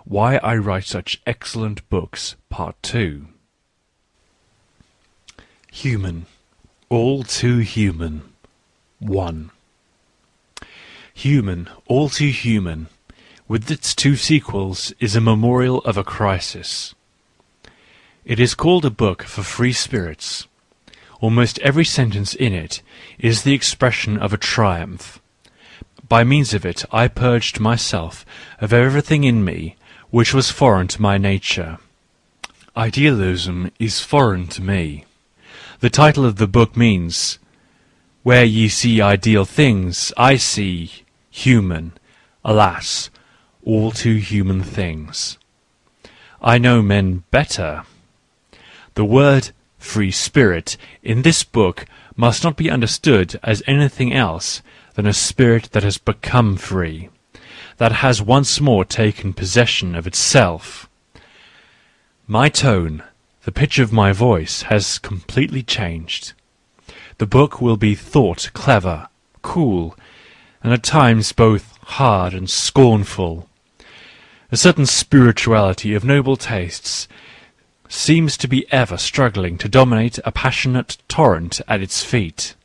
Why I Write Such Excellent Books, Part 2. Human. All Too Human. 1. Human, All Too Human, with its two sequels, is a memorial of a crisis. It is called a book for free spirits. Almost every sentence in it is the expression of a triumph. By means of it I purged myself of everything in me which was foreign to my nature. Idealism is foreign to me. The title of the book means, "Where ye see ideal things, I see human, alas, all too human things." I know men better. The word free spirit in this book must not be understood as anything else than a spirit that has become free, that has once more taken possession of itself. My tone, the pitch of my voice, has completely changed. The book will be thought clever, cool, and at times both hard and scornful. A certain spirituality of noble tastes seems to be ever struggling to dominate a passionate torrent at its feet.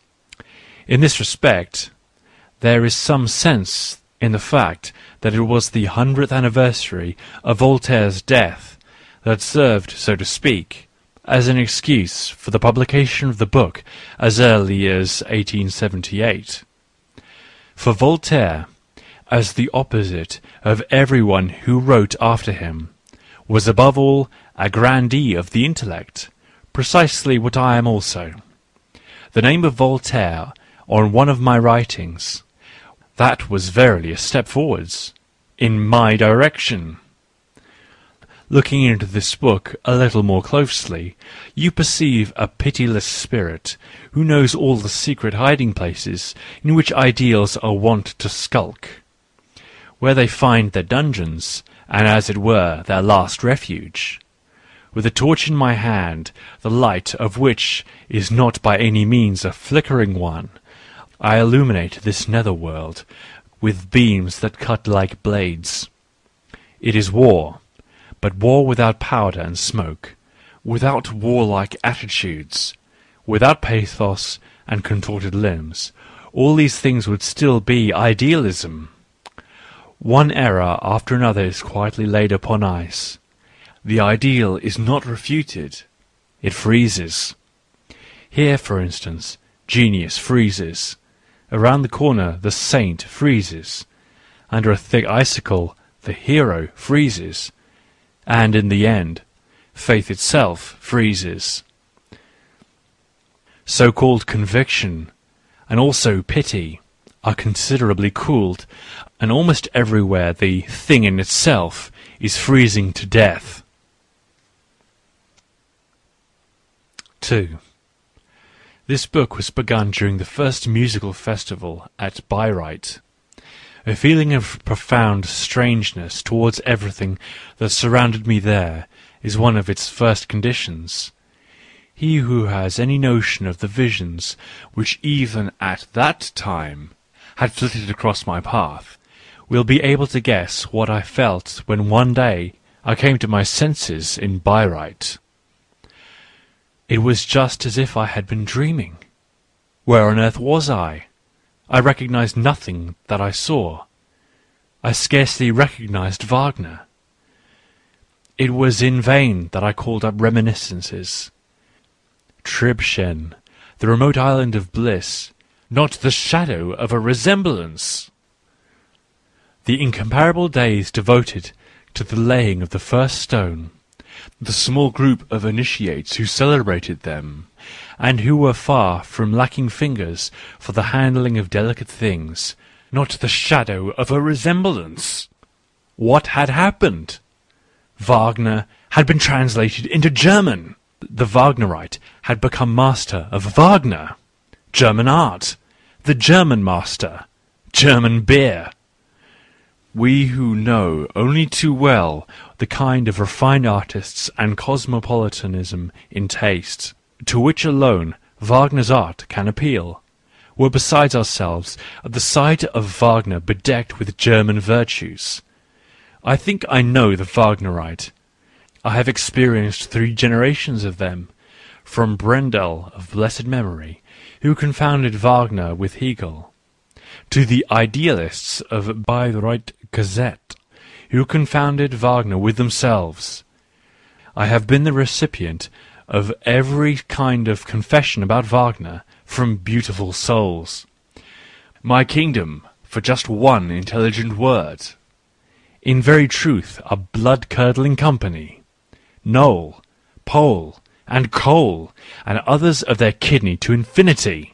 In this respect, there is some sense in the fact that it was the 100th anniversary of Voltaire's death that served, so to speak, as an excuse for the publication of the book as early as 1878. For Voltaire, as the opposite of everyone who wrote after him, was above all a grandee of the intellect, precisely what I am also. The name of Voltaire on one of my writings, that was verily a step forwards, in my direction. Looking into this book a little more closely, you perceive a pitiless spirit who knows all the secret hiding places in which ideals are wont to skulk, where they find their dungeons, and as it were their last refuge. With a torch in my hand, the light of which is not by any means a flickering one, I illuminate this nether-world with beams that cut like blades. It is war, but war without powder and smoke, without warlike attitudes, without pathos and contorted limbs. All these things would still be idealism. One error after another is quietly laid upon ice. The ideal is not refuted, it freezes. Here, for instance, genius freezes. Around the corner the saint freezes. Under a thick icicle the hero freezes. And in the end, faith itself freezes. So-called conviction, and also pity, are considerably cooled, and almost everywhere the thing in itself is freezing to death. 2. This book was begun during the first musical festival at Bayreuth. A feeling of profound strangeness towards everything that surrounded me there is one of its first conditions. He who has any notion of the visions which even at that time had flitted across my path will be able to guess what I felt when one day I came to my senses in Bayreuth. It was just as if I had been dreaming. Where on earth was I? I recognized nothing that I saw. I scarcely recognized Wagner. It was in vain that I called up reminiscences. Tribschen, the remote island of bliss, not the shadow of a resemblance. The incomparable days devoted to the laying of the first stone, the small group of initiates who celebrated them, and who were far from lacking fingers for the handling of delicate things, not the shadow of a resemblance. What had happened? Wagner had been translated into German. The Wagnerite had become master of Wagner. German art. The German master. German beer. We who know only too well the kind of refined artists and cosmopolitanism in taste, to which alone Wagner's art can appeal, were besides ourselves at the sight of Wagner bedecked with German virtues. I think I know the Wagnerite. I have experienced 3 generations of them, from Brendel of blessed memory, who confounded Wagner with Hegel, to the idealists of Bayreuth Gazette, who confounded Wagner with themselves. I have been the recipient of every kind of confession about Wagner from beautiful souls. My kingdom, for just one intelligent word. In very truth, a blood-curdling company. Knoll, Pole, and Coal, and others of their kidney to infinity.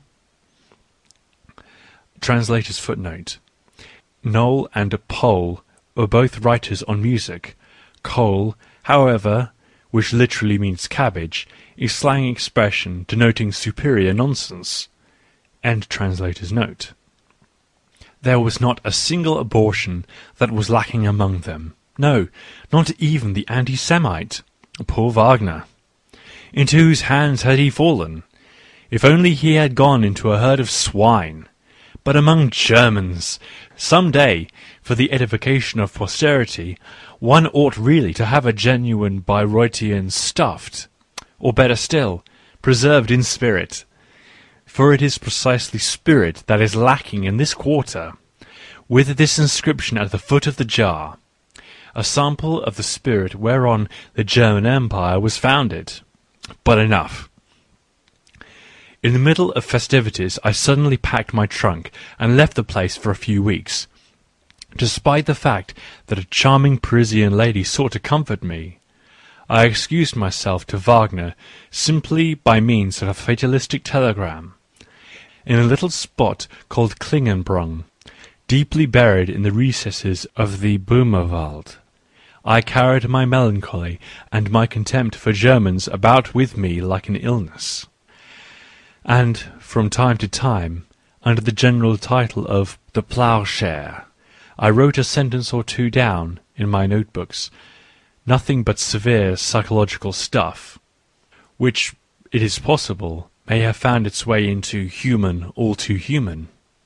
Translator's footnote. Knoll and Pole were both writers on music. Coal, however, which literally means cabbage, is slang expression denoting superior nonsense. End translator's note. There was not a single abortion that was lacking among them. No, not even the anti-Semite. Poor Wagner. Into whose hands had he fallen? If only he had gone into a herd of swine. But among Germans! Some day, for the edification of posterity, one ought really to have a genuine Bayreuthian stuffed, or better still, preserved in spirit. For it is precisely spirit that is lacking in this quarter, with this inscription at the foot of the jar, a sample of the spirit whereon the German Empire was founded. But enough. In the middle of festivities I suddenly packed my trunk and left the place for a few weeks, despite the fact that a charming Parisian lady sought to comfort me. I excused myself to Wagner simply by means of a fatalistic telegram. In a little spot called Klingenbrunn, deeply buried in the recesses of the Böhmerwald, I carried my melancholy and my contempt for Germans about with me like an illness. And, from time to time, under the general title of The Ploughshare, I wrote a sentence or two down in my notebooks, nothing but severe psychological stuff, which, it is possible, may have found its way into Human All Too Human.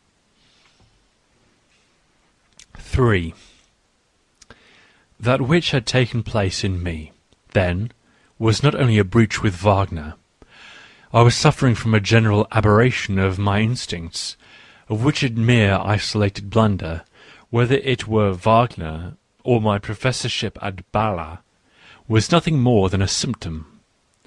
3. That which had taken place in me, then, was not only a breach with Wagner. I was suffering from a general aberration of my instincts, of which a mere isolated blunder, whether it were Wagner or my professorship at Bala, was nothing more than a symptom.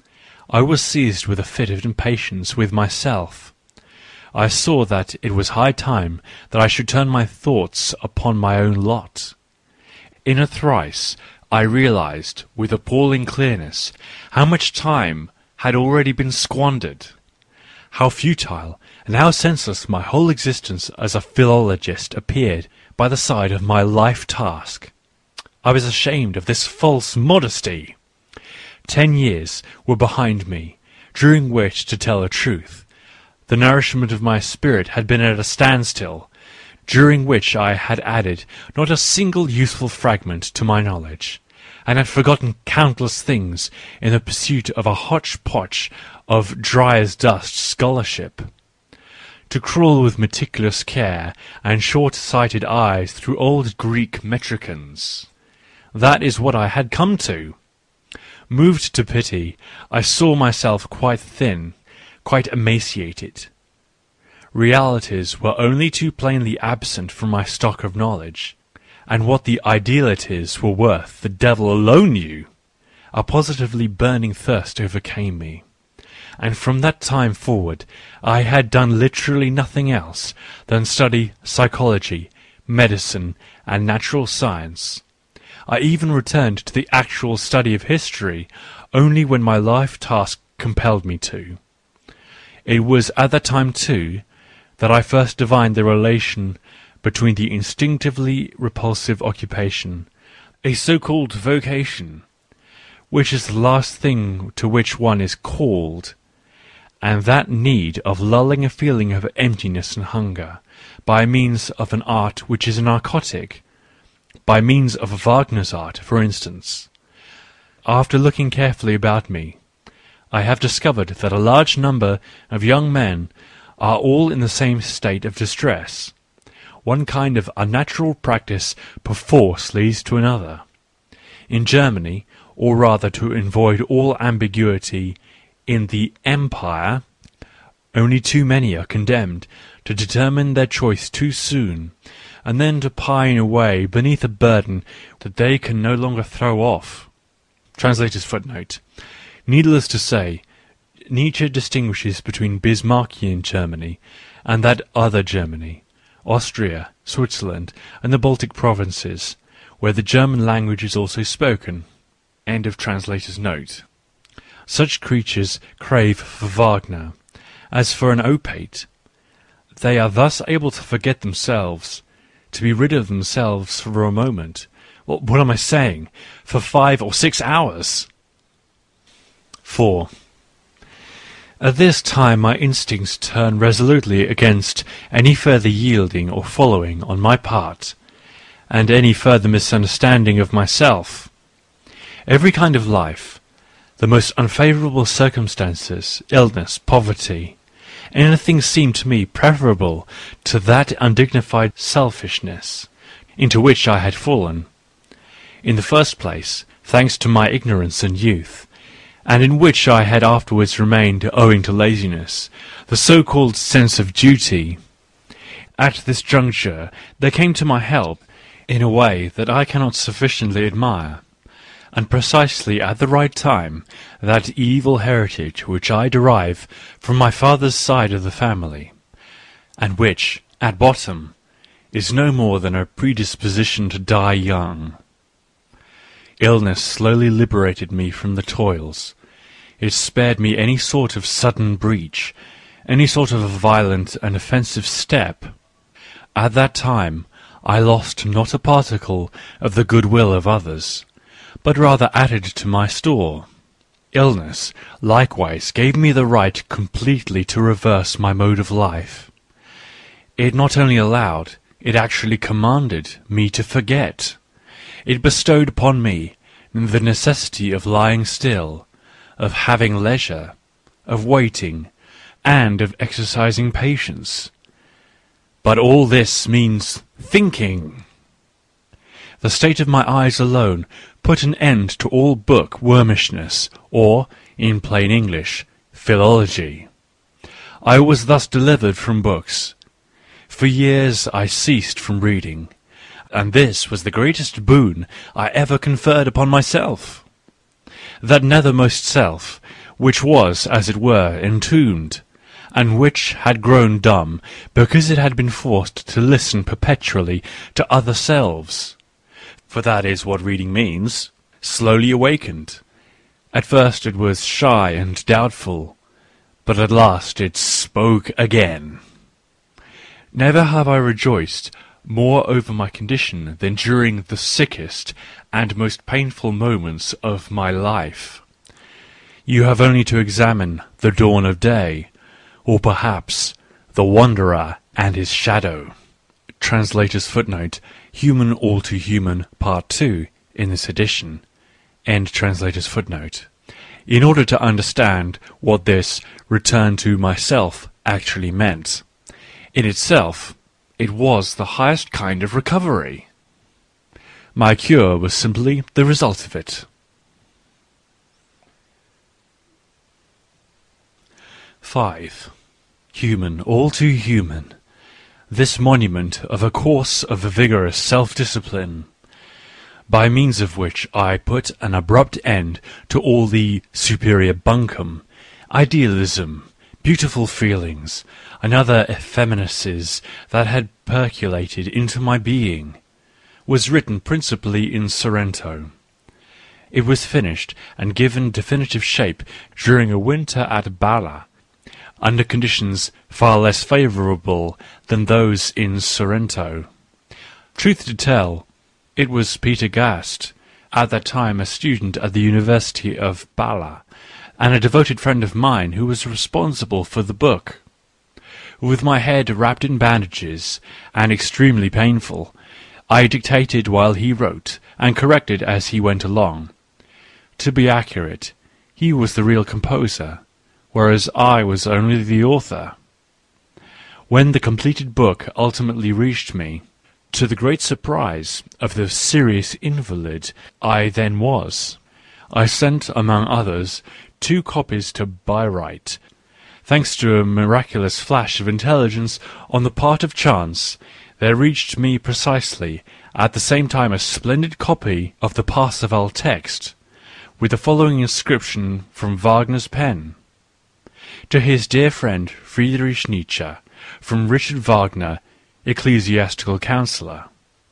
I was seized with a fit of impatience with myself. I saw that it was high time that I should turn my thoughts upon my own lot. In a trice I realized, with appalling clearness, how much time had already been squandered, how futile and how senseless my whole existence as a philologist appeared by the side of my life task. I was ashamed of this false modesty. 10 years were behind me, during which, to tell the truth, the nourishment of my spirit had been at a standstill, during which I had added not a single useful fragment to my knowledge, and had forgotten countless things in the pursuit of a hodgepodge of dry-as-dust scholarship. To crawl with meticulous care and short-sighted eyes through old Greek metricons. That is what I had come to. Moved to pity, I saw myself quite thin, quite emaciated. Realities were only too plainly absent from my stock of knowledge, and what the idealities were worth the devil alone knew. A positively burning thirst overcame me, and from that time forward I had done literally nothing else than study psychology, medicine, and natural science. I even returned to the actual study of history only when my life task compelled me to. It was at that time, too, that I first divined the relation between the instinctively repulsive occupation, a so-called vocation, which is the last thing to which one is called, and that need of lulling a feeling of emptiness and hunger, by means of an art which is a narcotic, by means of Wagner's art, for instance. After looking carefully about me, I have discovered that a large number of young men are all in the same state of distress. one kind of unnatural practice perforce leads to another. In Germany, or rather to avoid all ambiguity, in the Empire, only too many are condemned to determine their choice too soon, and then to pine away beneath a burden that they can no longer throw off. Translator's footnote. Needless to say, Nietzsche distinguishes between Bismarckian Germany and that other Germany, Austria, Switzerland, and the Baltic provinces, where the German language is also spoken. End of translator's note. Such creatures crave for Wagner, as for an opiate. They are thus able to forget themselves, to be rid of themselves for a moment. Well, what am I saying? For 5 or 6 hours! 4. At this time my instincts turn resolutely against any further yielding or following on my part, and any further misunderstanding of myself. Every kind of life, the most unfavourable circumstances, illness, poverty, anything seemed to me preferable to that undignified selfishness into which I had fallen. In the first place, thanks to my ignorance and youth, and in which I had afterwards remained owing to laziness, the so-called sense of duty. At this juncture there came to my help, in a way that I cannot sufficiently admire, and precisely at the right time, that evil heritage which I derive from my father's side of the family, and which, at bottom, is no more than a predisposition to die young. Illness slowly liberated me from the toils. It spared me any sort of sudden breach, any sort of violent and offensive step. At that time I lost not a particle of the goodwill of others, but rather added to my store. Illness likewise gave me the right completely to reverse my mode of life. It not only allowed, it actually commanded me to forget. It bestowed upon me the necessity of lying still, of having leisure, of waiting, and of exercising patience. But all this means thinking. The state of my eyes alone put an end to all book-wormishness, or, in plain English, philology. I was thus delivered from books. For years I ceased from reading, and this was the greatest boon I ever conferred upon myself. That nethermost self, which was, as it were, entombed, and which had grown dumb because it had been forced to listen perpetually to other selves, for that is what reading means, slowly awakened. At first it was shy and doubtful, but at last it spoke again. Never have I rejoiced more over my condition than during the sickest and most painful moments of my life. You have only to examine The Dawn of Day, or perhaps The Wanderer and His Shadow. Translator's footnote, Human All Too Human, Part 2, in this edition. End translator's footnote. In order to understand what this return to myself actually meant. In itself, it was the highest kind of recovery. My cure was simply the result of it. 5. Human, all too human. This monument of a course of vigorous self-discipline, by means of which I put an abrupt end to all the superior bunkum, idealism, beautiful feelings, and other effeminacies that had percolated into my being, was written principally in Sorrento. It was finished and given definitive shape during a winter at Bala, under conditions far less favourable than those in Sorrento. Truth to tell, it was Peter Gast, at that time a student at the University of Bala, and a devoted friend of mine, who was responsible for the book. With my head wrapped in bandages, and extremely painful, I dictated while he wrote, and corrected as he went along. To be accurate, he was the real composer, whereas I was only the author. when the completed book ultimately reached me, to the great surprise of the serious invalid I then was, I sent, among others, 2 copies to Bayreuth. Thanks to a miraculous flash of intelligence on the part of chance, there reached me precisely at the same time a splendid copy of the Parsifal text, with the following inscription from Wagner's pen: "To his dear friend Friedrich Nietzsche, from Richard Wagner, Ecclesiastical Counsellor."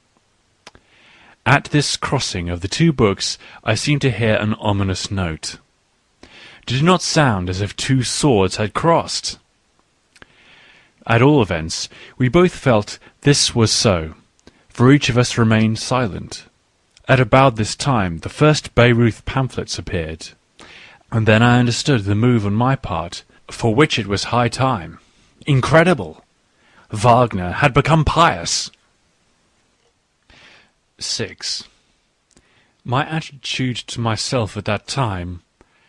At this crossing of the 2 books I seemed to hear an ominous note. Did it not sound as if 2 swords had crossed? At all events, we both felt this was so, for each of us remained silent. At about this time the first Bayreuth pamphlets appeared, and then I understood the move on my part, for which it was high time. Incredible! Wagner had become pious! 6. My attitude to myself at that time,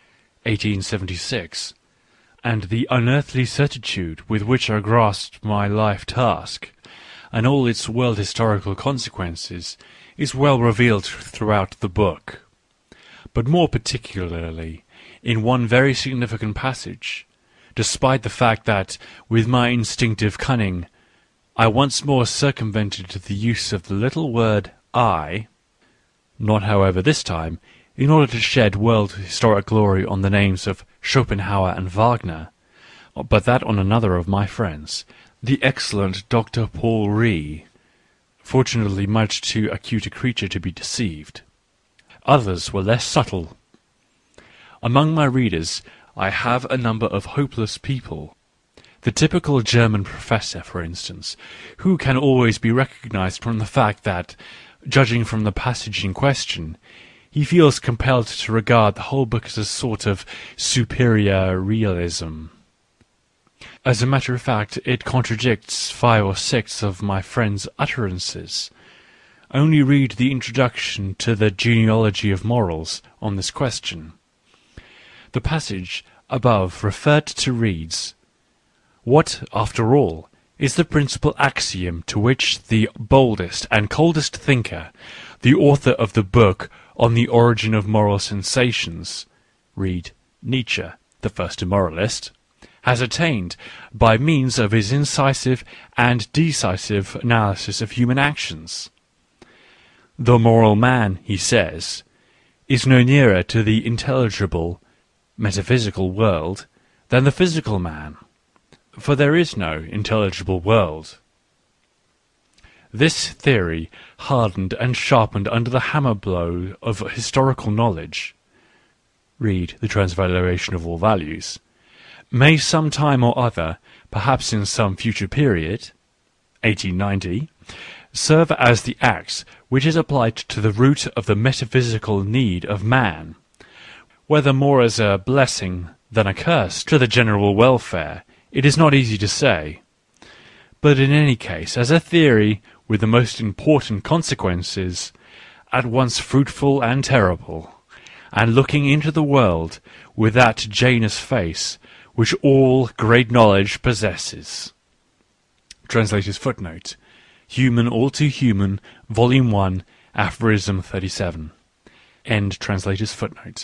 1876, and the unearthly certitude with which I grasped my life task, and all its world-historical consequences, is well revealed throughout the book, but more particularly in one very significant passage, despite the fact that, with my instinctive cunning, I once more circumvented the use of the little word I, not however this time, in order to shed world-historic glory on the names of Schopenhauer and Wagner, but that on another of my friends, the excellent Dr. Paul Rée, fortunately much too acute a creature to be deceived. Others were less subtle. Among my readers I have a number of hopeless people. The typical German professor, for instance, who can always be recognized from the fact that, judging from the passage in question, he feels compelled to regard the whole book as a sort of superior realism. As a matter of fact, it contradicts 5 or 6 of my friend's utterances. Only read the introduction to the Genealogy of Morals on this question. The passage above referred to reads, "What, after all, is the principal axiom to which the boldest and coldest thinker, the author of the book on the origin of moral sensations," read Nietzsche, the first immoralist, "has attained by means of his incisive and decisive analysis of human actions? The moral man, he says, is no nearer to the intelligible, metaphysical world than the physical man, for there is no intelligible world." This theory, hardened and sharpened under the hammer blow of historical knowledge, read the Transvaluation of All Values, may some time or other, perhaps in some future period, 1890, serve as the axe which is applied to the root of the metaphysical need of man, whether more as a blessing than a curse to the general welfare, it is not easy to say, but in any case as a theory with the most important consequences, at once fruitful and terrible, and looking into the world with that Janus face which all great knowledge possesses. Translator's footnote. Human All Too Human, Volume 1, Aphorism 37. End translator's footnote.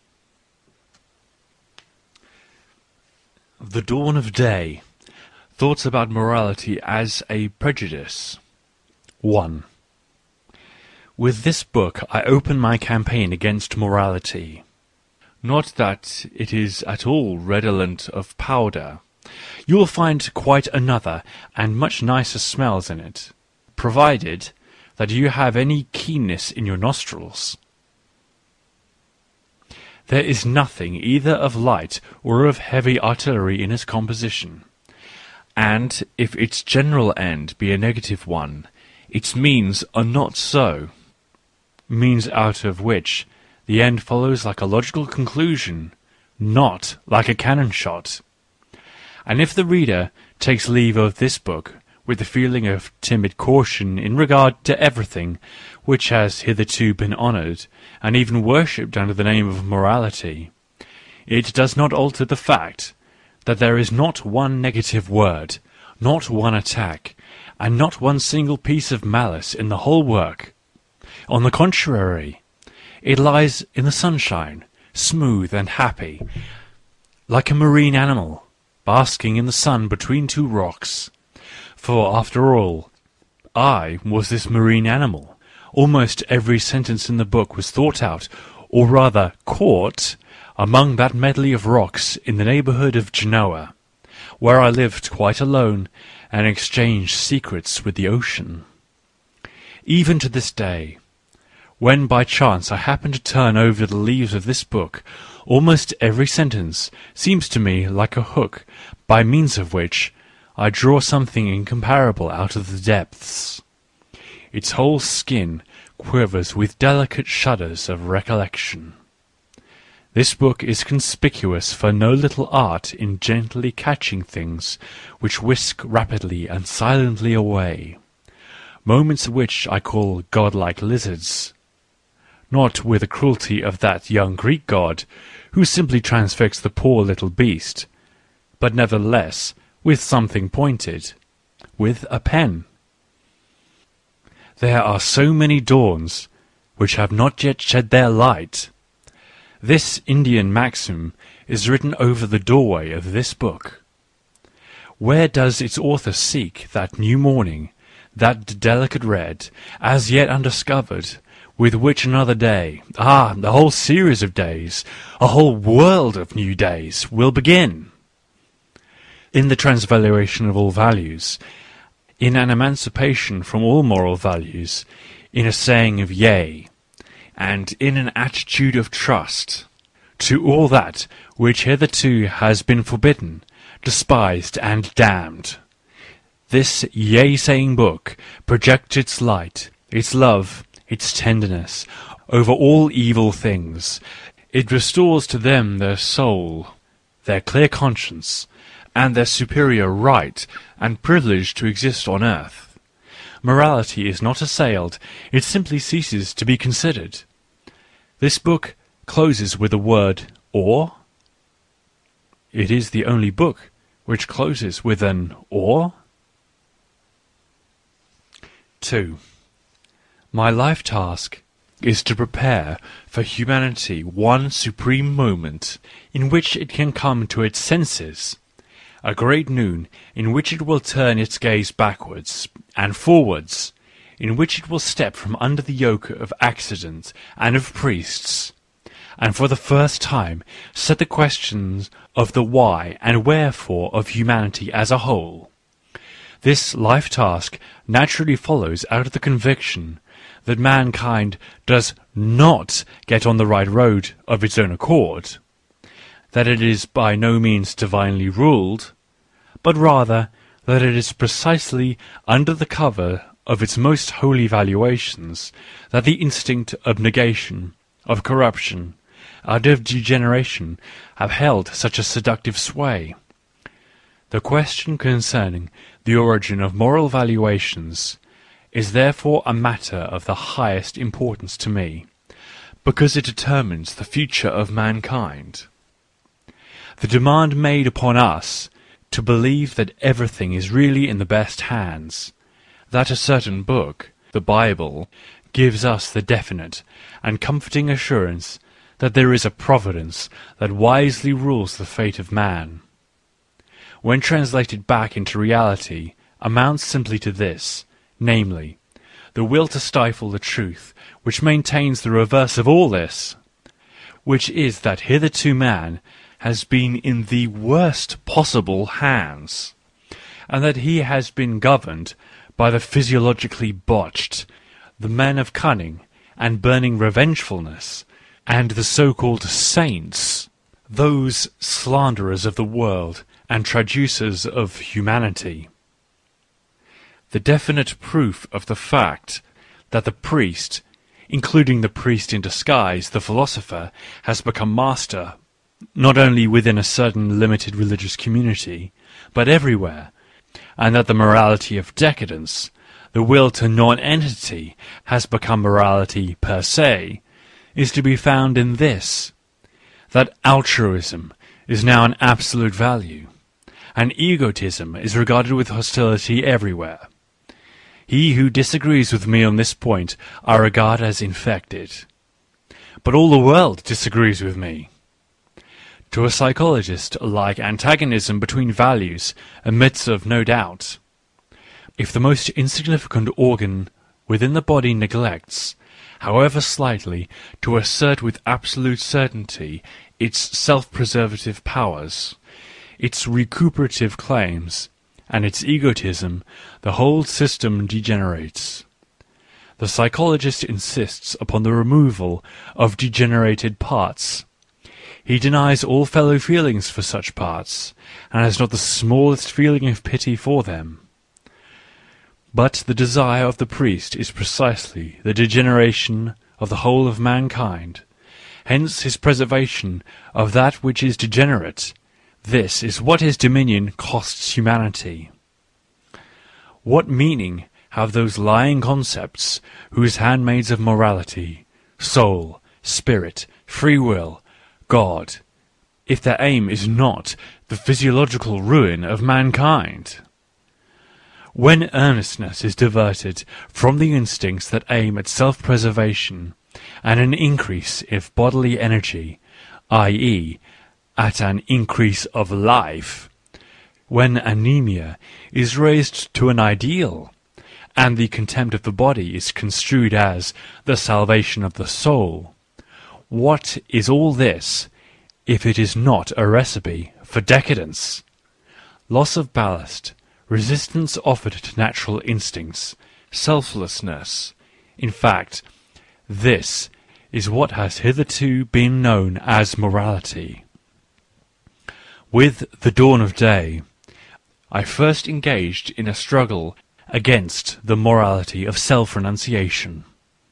The Dawn of Day. Thoughts about morality as a prejudice. 1. With this book I open my campaign against morality. Not that it is at all redolent of powder. You will find quite another and much nicer smells in it, provided that you have any keenness in your nostrils. There is nothing either of light or of heavy artillery in its composition, and if its general end be a negative one, its means are not so, means out of which the end follows like a logical conclusion, not like a cannon shot. And if the reader takes leave of this book with the feeling of timid caution in regard to everything which has hitherto been honoured and even worshipped under the name of morality, it does not alter the fact that there is not one negative word, not one attack, and not one single piece of malice in the whole work. On the contrary, it lies in the sunshine, smooth and happy, like a marine animal, basking in the sun between two rocks. For, after all, I was this marine animal. Almost every sentence in the book was thought out, or rather caught, among that medley of rocks in the neighbourhood of Genoa, where I lived quite alone and exchanged secrets with the ocean. Even to this day, when by chance I happen to turn over the leaves of this book, almost every sentence seems to me like a hook by means of which I draw something incomparable out of the depths. Its whole skin quivers with delicate shudders of recollection. This book is conspicuous for no little art in gently catching things which whisk rapidly and silently away, moments which I call godlike lizards, not with the cruelty of that young Greek god, who simply transfixed the poor little beast, but nevertheless with something pointed, with a pen. There are so many dawns which have not yet shed their light. This Indian maxim is written over the doorway of this book. Where does its author seek that new morning, that delicate red, as yet undiscovered, with which another day, a whole series of days, a whole world of new days, will begin? In the transvaluation of all values, in an emancipation from all moral values, in a saying of yea, and in an attitude of trust to all that which hitherto has been forbidden, despised and damned. This yea-saying book projects its light, its love, its tenderness, over all evil things. It restores to them their soul, their clear conscience, and their superior right and privilege to exist on earth. Morality is not assailed, it simply ceases to be considered. This book closes with the word or. It is the only book which closes with an or. 2. My life task is to prepare for humanity one supreme moment in which it can come to its senses, a great noon in which it will turn its gaze backwards and forwards, in which it will step from under the yoke of accident and of priests, and for the first time set the questions of the why and wherefore of humanity as a whole. This life task naturally follows out of the conviction that mankind does not get on the right road of its own accord, that it is by no means divinely ruled, but rather that it is precisely under the cover of its most holy valuations that the instinct of negation, of corruption, and of degeneration have held such a seductive sway. The question concerning the origin of moral valuations is therefore a matter of the highest importance to me, because it determines the future of mankind. The demand made upon us to believe that everything is really in the best hands, that a certain book, the Bible, gives us the definite and comforting assurance that there is a providence that wisely rules the fate of man, when translated back into reality, amounts simply to this, namely, the will to stifle the truth which maintains the reverse of all this, which is that hitherto man has been in the worst possible hands, and that he has been governed by the physiologically botched, the men of cunning and burning revengefulness, and the so-called saints, those slanderers of the world and traducers of humanity. The definite proof of the fact that the priest, including the priest in disguise, the philosopher, has become master, not only within a certain limited religious community, but everywhere, and that the morality of decadence, the will to non-entity, has become morality per se, is to be found in this, that altruism is now an absolute value, and egotism is regarded with hostility everywhere. He who disagrees with me on this point I regard as infected. But all the world disagrees with me. To a psychologist, like antagonism between values admits of no doubt. If the most insignificant organ within the body neglects, however slightly, to assert with absolute certainty its self-preservative powers, its recuperative claims, and its egotism, the whole system degenerates. The psychologist insists upon the removal of degenerated parts. He denies all fellow feelings for such parts, and has not the smallest feeling of pity for them. But the desire of the priest is precisely the degeneration of the whole of mankind, hence his preservation of that which is degenerate. This is what his dominion costs humanity. What meaning have those lying concepts whose handmaids of morality, soul, spirit, free will, God, if their aim is not the physiological ruin of mankind? When earnestness is diverted from the instincts that aim at self-preservation and an increase of bodily energy, i.e., at an increase of life, when anemia is raised to an ideal, and the contempt of the body is construed as the salvation of the soul, what is all this, if it is not a recipe for decadence? Loss of ballast, resistance offered to natural instincts, selflessness. In fact, this is what has hitherto been known as morality. With the dawn of day, I first engaged in a struggle against the morality of self-renunciation.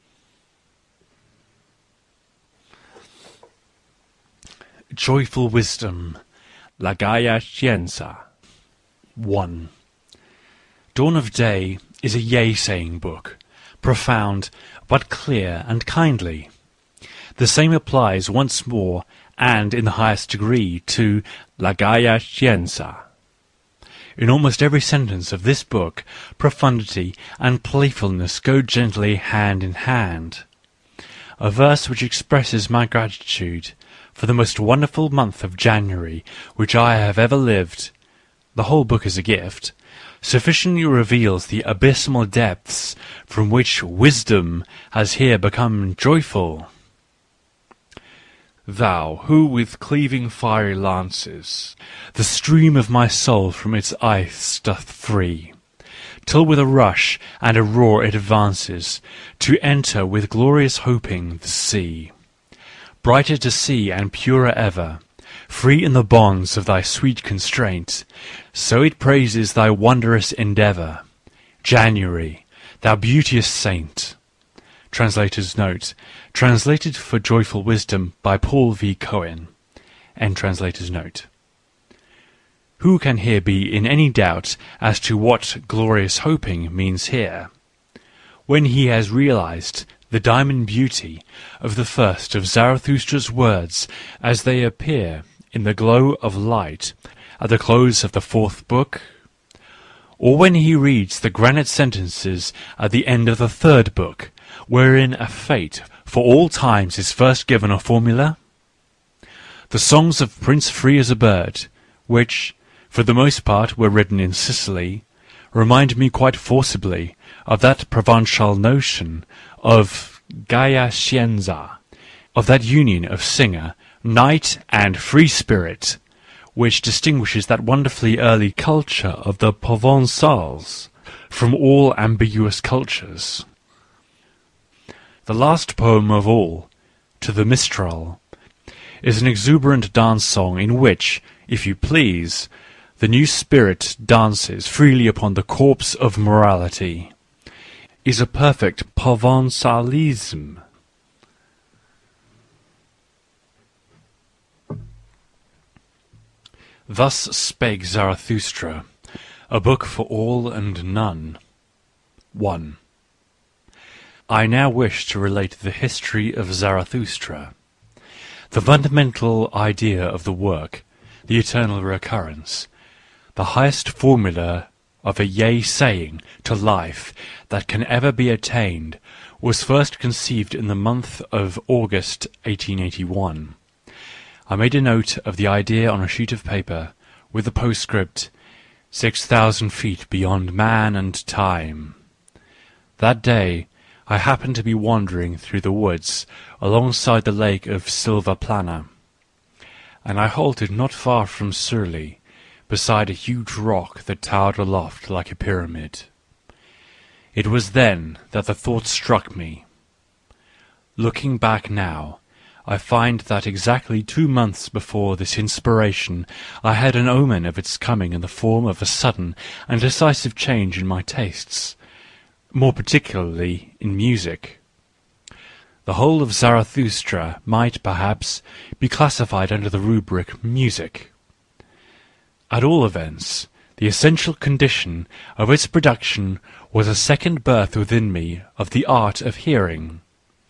Joyful Wisdom, La Gaia Scienza. 1. Dawn of Day is a yea-saying book, profound but clear and kindly. The same applies once more and in the highest degree to La Gaia Scienza. In almost every sentence of this book, profundity and playfulness go gently hand in hand. A verse which expresses my gratitude for the most wonderful month of January which I have ever lived, the whole book is a gift, sufficiently reveals the abysmal depths from which wisdom has here become joyful. Thou, who with cleaving fiery lances the stream of my soul from its ice doth free, till with a rush and a roar it advances, to enter with glorious hoping the sea, brighter to see and purer ever, free in the bonds of thy sweet constraint, so it praises thy wondrous endeavour. January, thou beauteous saint. Translator's note. Translated for Joyful Wisdom by Paul V. Cohen. End translator's note. Who can here be in any doubt as to what glorious hoping means here? When he has realized the diamond beauty of the first of Zarathustra's words as they appear in the glow of light at the close of the fourth book? Or when he reads the granite sentences at the end of the third book, wherein a fate for all times is first given a formula? The songs of Prince Free as a Bird, which, for the most part, were written in Sicily, remind me quite forcibly of that Provençal notion of Gaia Scienza, of that union of singer, knight, and free spirit, which distinguishes that wonderfully early culture of the Provençals from all ambiguous cultures. The last poem of all, To the Mistral, is an exuberant dance song in which, if you please, the new spirit dances freely upon the corpse of morality, is a perfect Provençalisme. Thus spake Zarathustra, a book for all and none. 1. I now wish to relate the history of Zarathustra. The fundamental idea of the work, the eternal recurrence, the highest formula of a yea-saying to life that can ever be attained, was first conceived in the month of August 1881. I made a note of the idea on a sheet of paper, with the postscript, 6,000 feet beyond man and time. That day I happened to be wandering through the woods alongside the lake of Silvaplana, and I halted not far from Surly, beside a huge rock that towered aloft like a pyramid. It was then that the thought struck me. Looking back now, I find that exactly 2 months before this inspiration I had an omen of its coming in the form of a sudden and decisive change in my tastes, more particularly in music. The whole of Zarathustra might, perhaps, be classified under the rubric music. At all events, the essential condition of its production was a second birth within me of the art of hearing.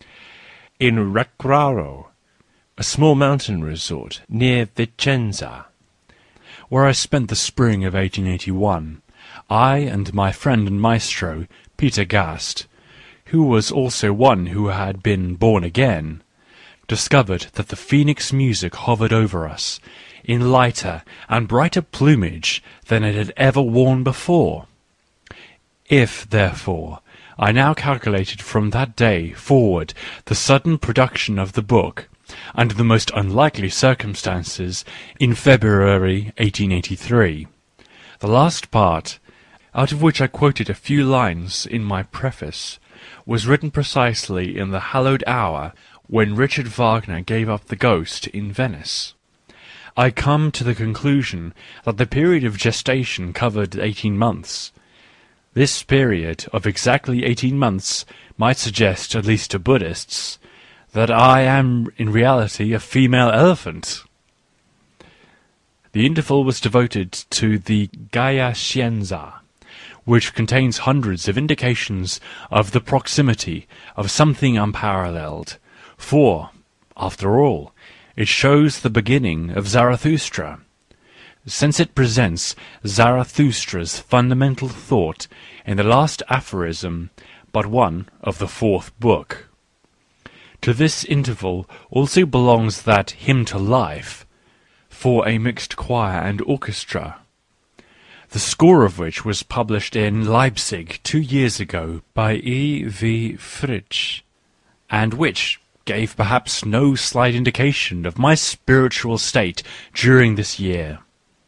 In Recraro, a small mountain resort near Vicenza, where I spent the spring of 1881, I and my friend and maestro, Peter Gast, who was also one who had been born again, discovered that the phoenix music hovered over us, in lighter and brighter plumage than it had ever worn before. If, therefore, I now calculated from that day forward the sudden production of the book, under the most unlikely circumstances, in February 1883, the last part, out of which I quoted a few lines in my preface, was written precisely in the hallowed hour when Richard Wagner gave up the ghost in Venice. I come to the conclusion that the period of gestation covered 18 months. This period of exactly 18 months might suggest, at least to Buddhists, that I am in reality a female elephant. The interval was devoted to the Gaia Scienza, which contains hundreds of indications of the proximity of something unparalleled, for, after all, it shows the beginning of Zarathustra, since it presents Zarathustra's fundamental thought in the last aphorism but one of the fourth book. To this interval also belongs that Hymn to Life, for a mixed choir and orchestra, the score of which was published in Leipzig 2 years ago by E. V. Fritsch, and which gave perhaps no slight indication of my spiritual state during this year,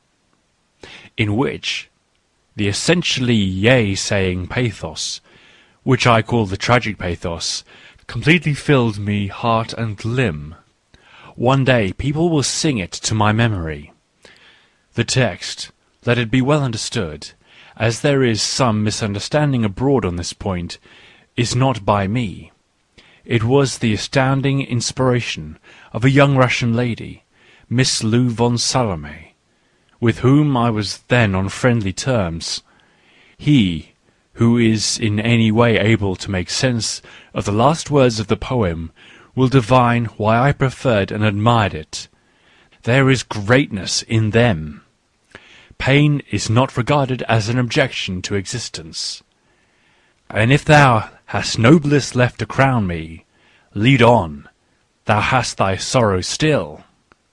in which the essentially yea-saying pathos, which I call the tragic pathos, completely filled me heart and limb. One day people will sing it to my memory. The text, let it be well understood, as there is some misunderstanding abroad on this point, is not by me. It was the astounding inspiration of a young Russian lady, Miss Lou von Salome, with whom I was then on friendly terms. He, who is in any way able to make sense of the last words of the poem, will divine why I preferred and admired it. There is greatness in them. Pain is not regarded as an objection to existence. And if thou hast no bliss left to crown me, lead on, thou hast thy sorrow still.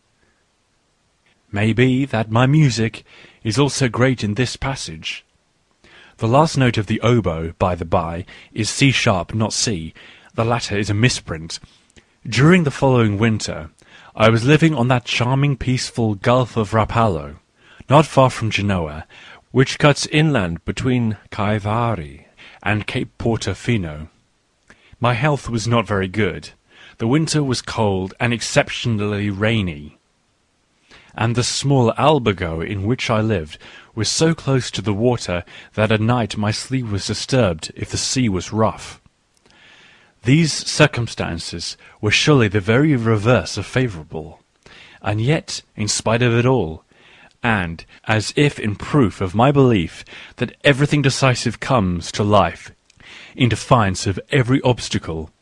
May be that my music is also great in this passage. The last note of the oboe, by the by, is C sharp, not C. The latter is a misprint. During the following winter, I was living on that charming, peaceful Gulf of Rapallo, not far from Genoa, which cuts inland between Cagliari and Cape Portofino. My health was not very good. The winter was cold and exceptionally rainy, and the small albergo in which I lived was so close to the water that at night my sleep was disturbed if the sea was rough. These circumstances were surely the very reverse of favourable, and yet, in spite of it all, and as if in proof of my belief that everything decisive comes to life in defiance of every obstacle,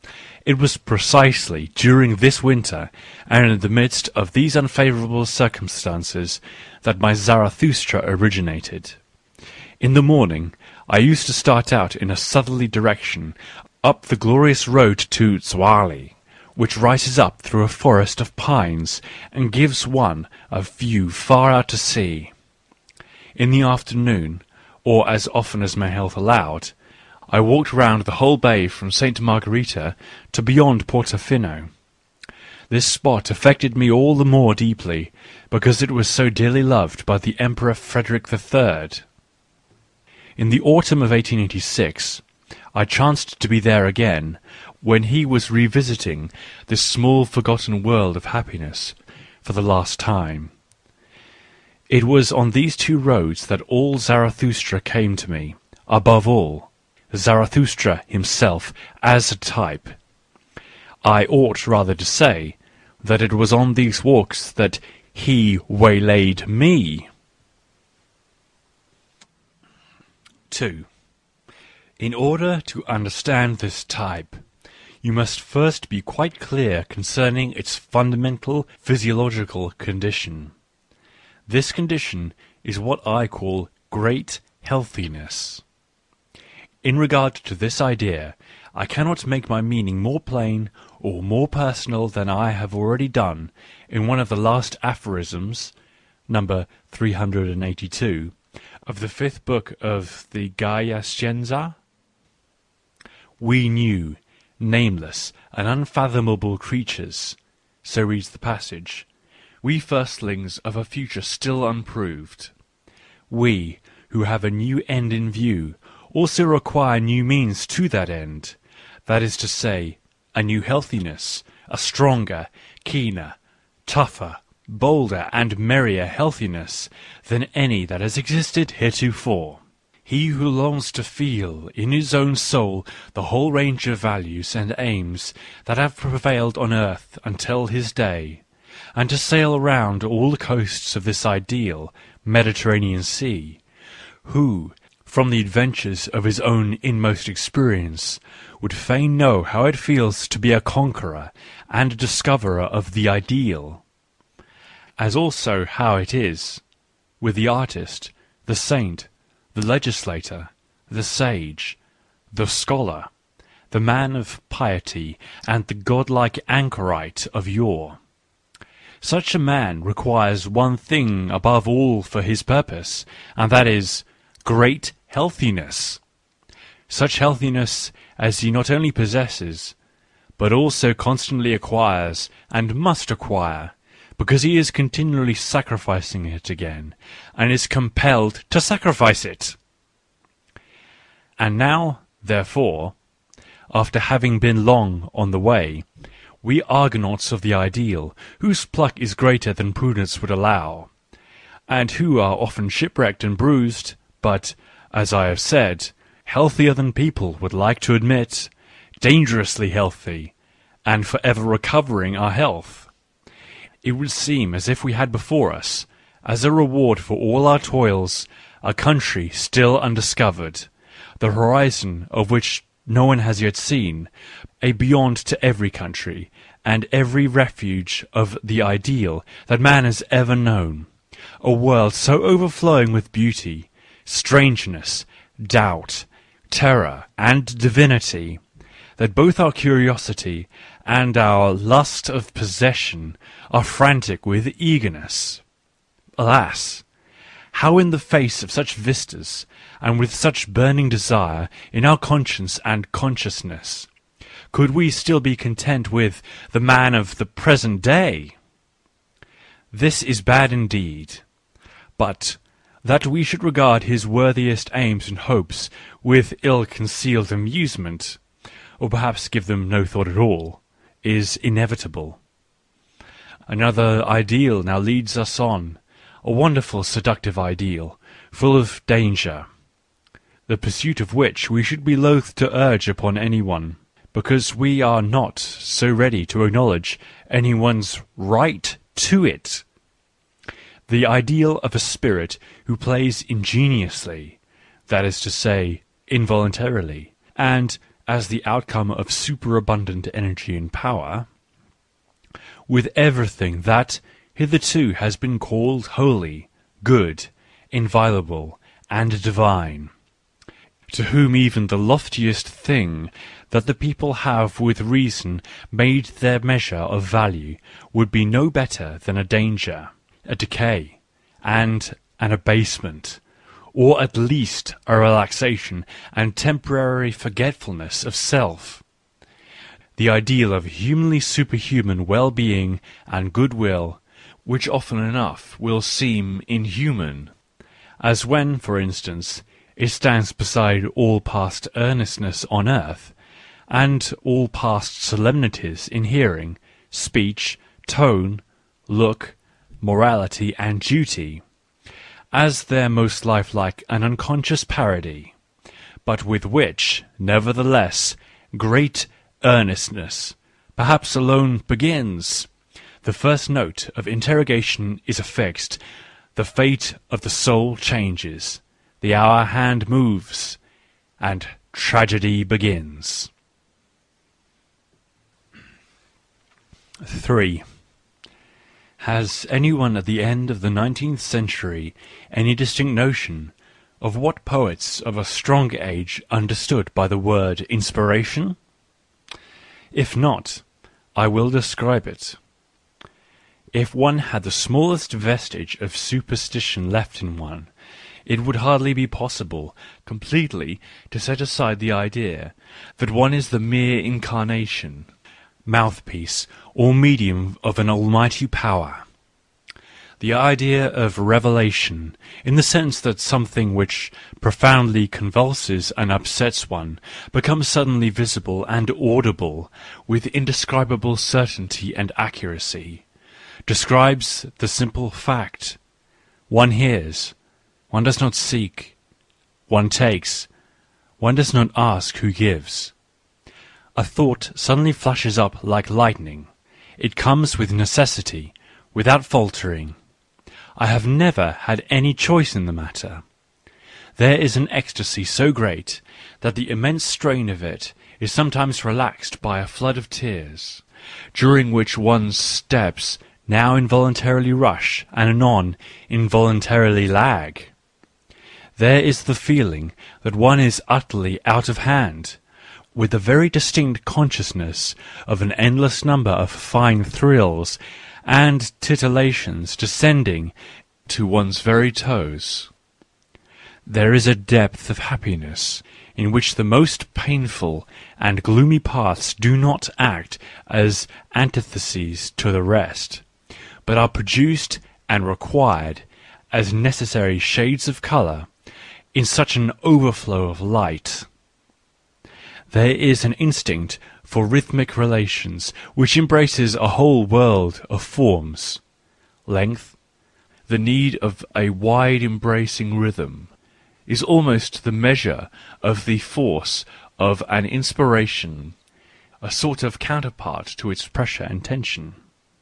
It was precisely during this winter, and in the midst of these unfavourable circumstances, that my Zarathustra originated. In the morning, I used to start out in a southerly direction, up the glorious road to Zwali, which rises up through a forest of pines, and gives one a view far out to sea. In the afternoon, or as often as my health allowed, I walked round the whole bay from St. Margherita to beyond Portofino. This spot affected me all the more deeply, because it was so dearly loved by the Emperor Frederick III. In the autumn of 1886, I chanced to be there again, when he was revisiting this small forgotten world of happiness for the last time. It was on these two roads that all Zarathustra came to me, above all, Zarathustra himself as a type. I ought rather to say that it was on these walks that he waylaid me. 2. In order to understand this type, you must first be quite clear concerning its fundamental physiological condition. This condition is what I call great healthiness. In regard to this idea, I cannot make my meaning more plain or more personal than I have already done in one of the last aphorisms, number 382, of the 5th book of the Gaia Scienza. We new, nameless, and unfathomable creatures, so reads the passage, we firstlings of a future still unproved. We, who have a new end in view, also require new means to that end, that is to say, a new healthiness, a stronger, keener, tougher, bolder, and merrier healthiness than any that has existed heretofore. He who longs to feel in his own soul the whole range of values and aims that have prevailed on earth until his day, and to sail around all the coasts of this ideal Mediterranean Sea, who, from the adventures of his own inmost experience, would fain know how it feels to be a conqueror and a discoverer of the ideal, as also how it is, with the artist, the saint, the legislator, the sage, the scholar, the man of piety, and the godlike anchorite of yore. Such a man requires one thing above all for his purpose, and that is great healthiness. Such healthiness as he not only possesses, but also constantly acquires and must acquire, because he is continually sacrificing it again, and is compelled to sacrifice it. And now, therefore, after having been long on the way, we Argonauts of the ideal, whose pluck is greater than prudence would allow, and who are often shipwrecked and bruised, but, as I have said, healthier than people would like to admit, dangerously healthy, and for ever recovering our health, it would seem as if we had before us, as a reward for all our toils, a country still undiscovered, the horizon of which no one has yet seen, a beyond to every country, and every refuge of the ideal that man has ever known, a world so overflowing with beauty, strangeness, doubt, terror, and divinity, that both our curiosity and our lust of possession are frantic with eagerness. Alas! How in the face of such vistas, and with such burning desire in our conscience and consciousness, could we still be content with the man of the present day? This is bad indeed, but that we should regard his worthiest aims and hopes with ill-concealed amusement, or perhaps give them no thought at all, is inevitable. Another ideal now leads us on, a wonderful seductive ideal, full of danger, the pursuit of which we should be loath to urge upon anyone, because we are not so ready to acknowledge anyone's right to it. The ideal of a spirit who plays ingeniously, that is to say, involuntarily, and as the outcome of superabundant energy and power, with everything that hitherto has been called holy, good, inviolable, and divine, to whom even the loftiest thing that the people have with reason made their measure of value would be no better than a danger, a decay, and an abasement, or at least a relaxation and temporary forgetfulness of self. The ideal of humanly superhuman well-being and goodwill, which often enough will seem inhuman, as when, for instance, it stands beside all past earnestness on earth, and all past solemnities in hearing, speech, tone, look, morality, and duty, as their most lifelike and unconscious parody, but with which, nevertheless, great earnestness perhaps alone begins. The first note of interrogation is affixed, the fate of the soul changes, the hour hand moves, and tragedy begins. 3. Has anyone at the end of the 19th century any distinct notion of what poets of a strong age understood by the word inspiration? If not, I will describe it. If one had the smallest vestige of superstition left in one, it would hardly be possible completely to set aside the idea that one is the mere incarnation, mouthpiece, or medium of an almighty power. The idea of revelation, in the sense that something which profoundly convulses and upsets one becomes suddenly visible and audible with indescribable certainty and accuracy, describes the simple fact: one hears, one does not seek, one takes, one does not ask who gives. A thought suddenly flashes up like lightning. It comes with necessity, without faltering. I have never had any choice in the matter. There is an ecstasy so great that the immense strain of it is sometimes relaxed by a flood of tears, during which one's steps now involuntarily rush and anon involuntarily lag. There is the feeling that one is utterly out of hand, with the very distinct consciousness of an endless number of fine thrills and titillations descending to one's very toes. There is a depth of happiness in which the most painful and gloomy paths do not act as antitheses to the rest, but are produced and required as necessary shades of colour in such an overflow of light. There is an instinct for rhythmic relations which embraces a whole world of forms, length. The need of a wide embracing rhythm is almost the measure of the force of an inspiration, a sort of counterpart to its pressure and tension.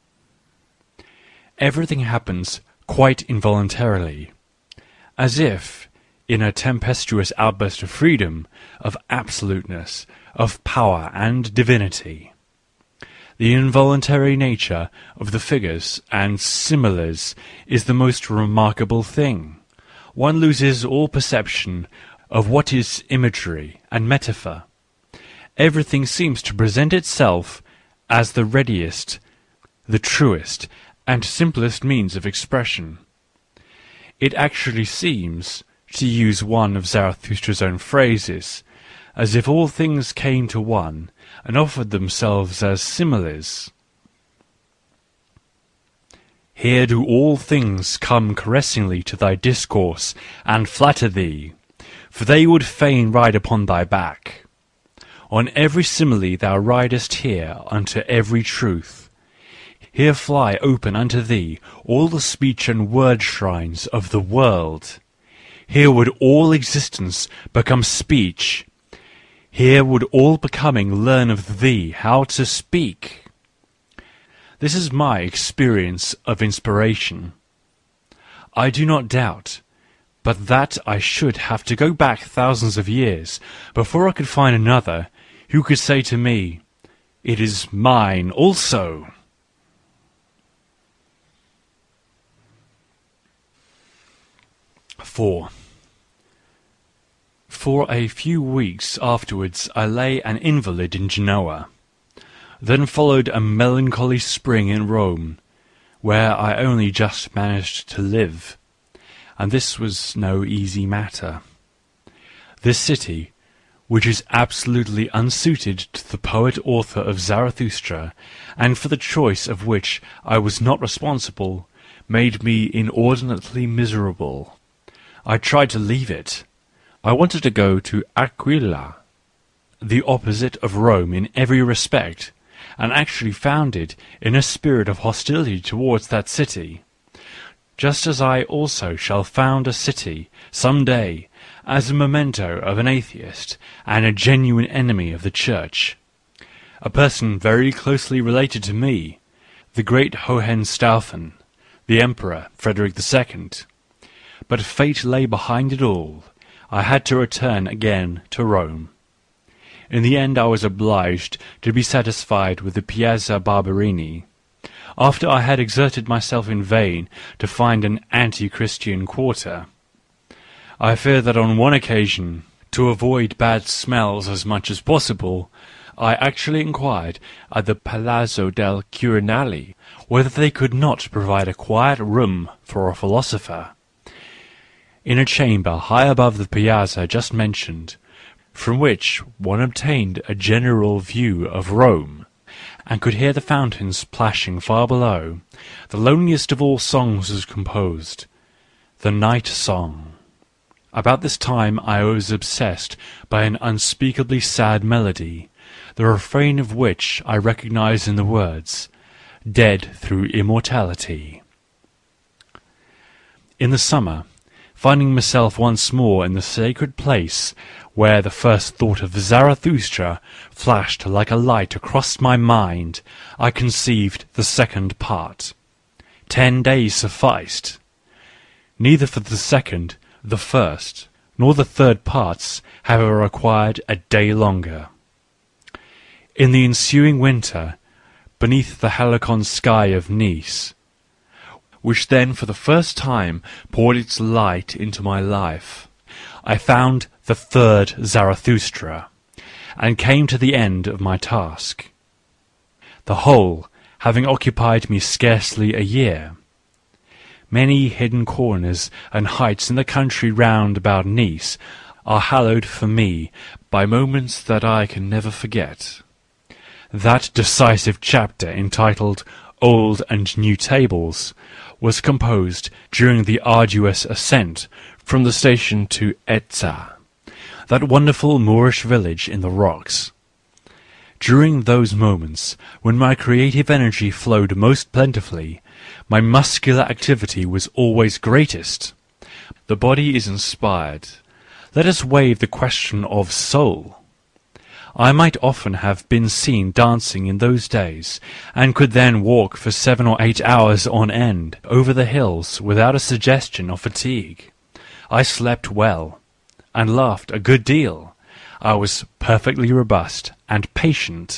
Everything happens quite involuntarily, as if in a tempestuous outburst of freedom, of absoluteness, of power and divinity. The involuntary nature of the figures and similes is the most remarkable thing. One loses all perception of what is imagery and metaphor. Everything seems to present itself as the readiest, the truest, and simplest means of expression. It actually seems, to use one of Zarathustra's own phrases, as if all things came to one and offered themselves as similes. Here do all things come caressingly to thy discourse and flatter thee, for they would fain ride upon thy back. On every simile thou ridest here unto every truth. Here fly open unto thee all the speech and word shrines of the world. Here would all existence become speech. Here would all becoming learn of thee how to speak. This is my experience of inspiration. I do not doubt but that I should have to go back thousands of years before I could find another who could say to me, "It is mine also"? For a few weeks afterwards I lay an invalid in Genoa. Then followed a melancholy spring in Rome, where I only just managed to live, and this was no easy matter. This city, which is absolutely unsuited to the poet-author of Zarathustra, and for the choice of which I was not responsible, made me inordinately miserable. I tried to leave it. I wanted to go to Aquila, the opposite of Rome in every respect, and actually found it in a spirit of hostility towards that city, just as I also shall found a city, some day, as a memento of an atheist and a genuine enemy of the Church, a person very closely related to me, the great Hohenstaufen, the Emperor Frederick II. But fate lay behind it all. I had to return again to Rome. In the end I was obliged to be satisfied with the Piazza Barberini. After I had exerted myself in vain to find an anti-Christian quarter, I fear that on one occasion, to avoid bad smells as much as possible, I actually inquired at the Palazzo del Quirinale whether they could not provide a quiet room for a philosopher. In a chamber high above the piazza just mentioned, from which one obtained a general view of Rome, and could hear the fountains plashing far below, the loneliest of all songs was composed, the Night Song. About this time I was obsessed by an unspeakably sad melody, the refrain of which I recognized in the words, "Dead through immortality." In the summer, finding myself once more in the sacred place where the first thought of Zarathustra flashed like a light across my mind, I conceived the second part. 10 days sufficed. Neither for the second, the first, nor the third parts have I required a day longer. In the ensuing winter, beneath the halcyon sky of Nice, which then for the first time poured its light into my life, I found the third Zarathustra, and came to the end of my task. The whole having occupied me scarcely a year. Many hidden corners and heights in the country round about Nice are hallowed for me by moments that I can never forget. That decisive chapter entitled Old and New Tables was composed during the arduous ascent from the station to Etza, that wonderful Moorish village in the rocks. During those moments, when my creative energy flowed most plentifully, my muscular activity was always greatest. The body is inspired. Let us waive the question of soul. I might often have been seen dancing in those days, and could then walk for 7 or 8 hours on end over the hills without a suggestion of fatigue. I slept well, and laughed a good deal. I was perfectly robust and patient.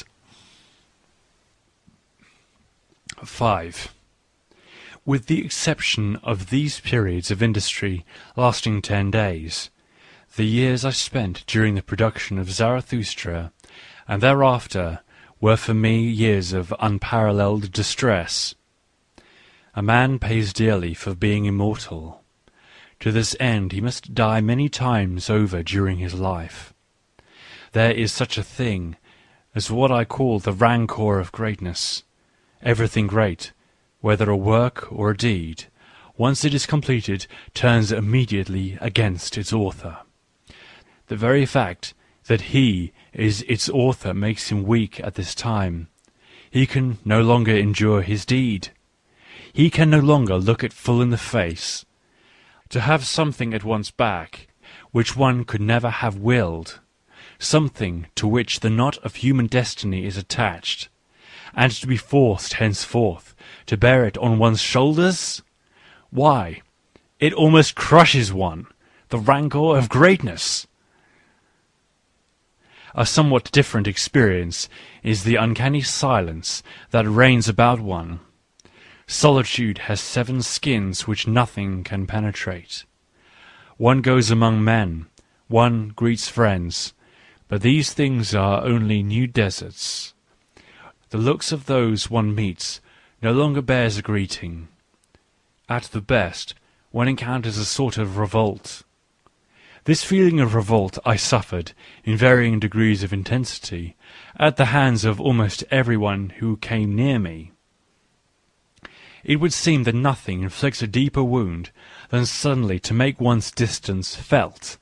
5. With the exception of these periods of industry lasting 10 days, the years I spent during the production of Zarathustra, and thereafter, were for me years of unparalleled distress. A man pays dearly for being immortal. To this end he must die many times over during his life. There is such a thing as what I call the rancour of greatness. Everything great, whether a work or a deed, once it is completed, turns immediately against its author. The very fact that he is its author makes him weak at this time. He can no longer endure his deed. He can no longer look it full in the face. To have something at one's back which one could never have willed, something to which the knot of human destiny is attached, and to be forced henceforth to bear it on one's shoulders? Why, it almost crushes one, the rancour of greatness. A somewhat different experience is the uncanny silence that reigns about one. Solitude has 7 skins which nothing can penetrate. One goes among men, one greets friends, but these things are only new deserts. The looks of those one meets no longer bears a greeting. At the best, one encounters a sort of revolt. This feeling of revolt I suffered, in varying degrees of intensity, at the hands of almost everyone who came near me. It would seem that nothing inflicts a deeper wound than suddenly to make one's distance felt.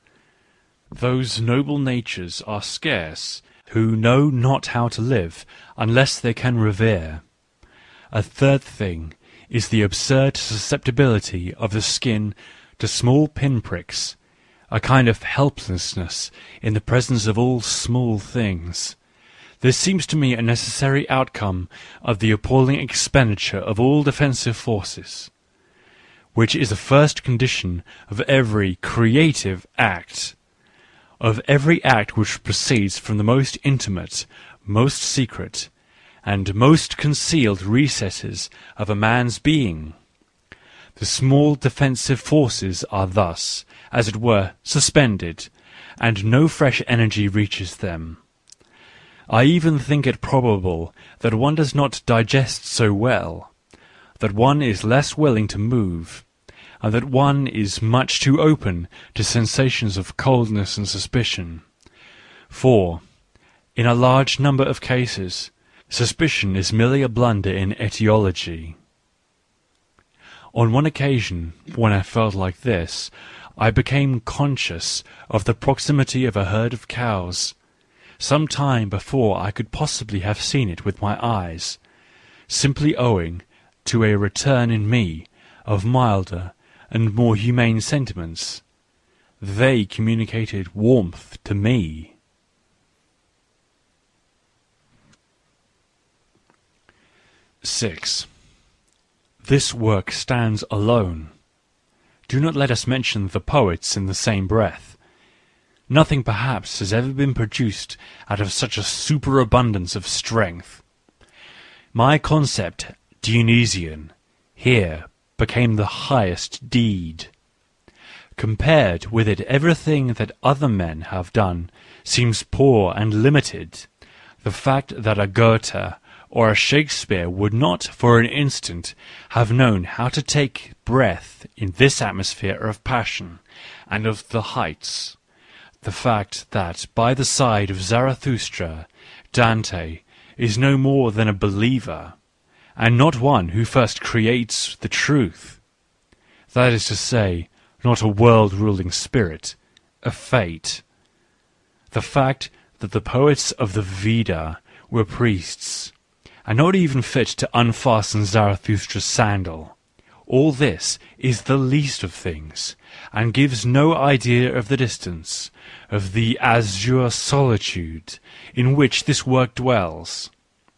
Those noble natures are scarce who know not how to live unless they can revere. A third thing is the absurd susceptibility of the skin to small pinpricks, a kind of helplessness in the presence of all small things. This seems to me a necessary outcome of the appalling expenditure of all defensive forces, which is a first condition of every creative act, of every act which proceeds from the most intimate, most secret, and most concealed recesses of a man's being. The small defensive forces are thus, as it were, suspended, and no fresh energy reaches them. I even think it probable that one does not digest so well, that one is less willing to move, and that one is much too open to sensations of coldness and suspicion. For, in a large number of cases, suspicion is merely a blunder in etiology. On one occasion, when I felt like this, I became conscious of the proximity of a herd of cows, some time before I could possibly have seen it with my eyes, simply owing to a return in me of milder and more humane sentiments. They communicated warmth to me. (6) This work stands alone. Do not let us mention the poets in the same breath. Nothing perhaps has ever been produced out of such a superabundance of strength. My concept, Dionysian, here became the highest deed. Compared with it, everything that other men have done seems poor and limited. The fact that a Goethe or a Shakespeare would not for an instant have known how to take breath in this atmosphere of passion and of the heights, the fact that by the side of Zarathustra, Dante is no more than a believer, and not one who first creates the truth, that is to say, not a world-ruling spirit, a fate, the fact that the poets of the Veda were priests, and not even fit to unfasten Zarathustra's sandal. All this is the least of things, and gives no idea of the distance, of the azure solitude in which this work dwells.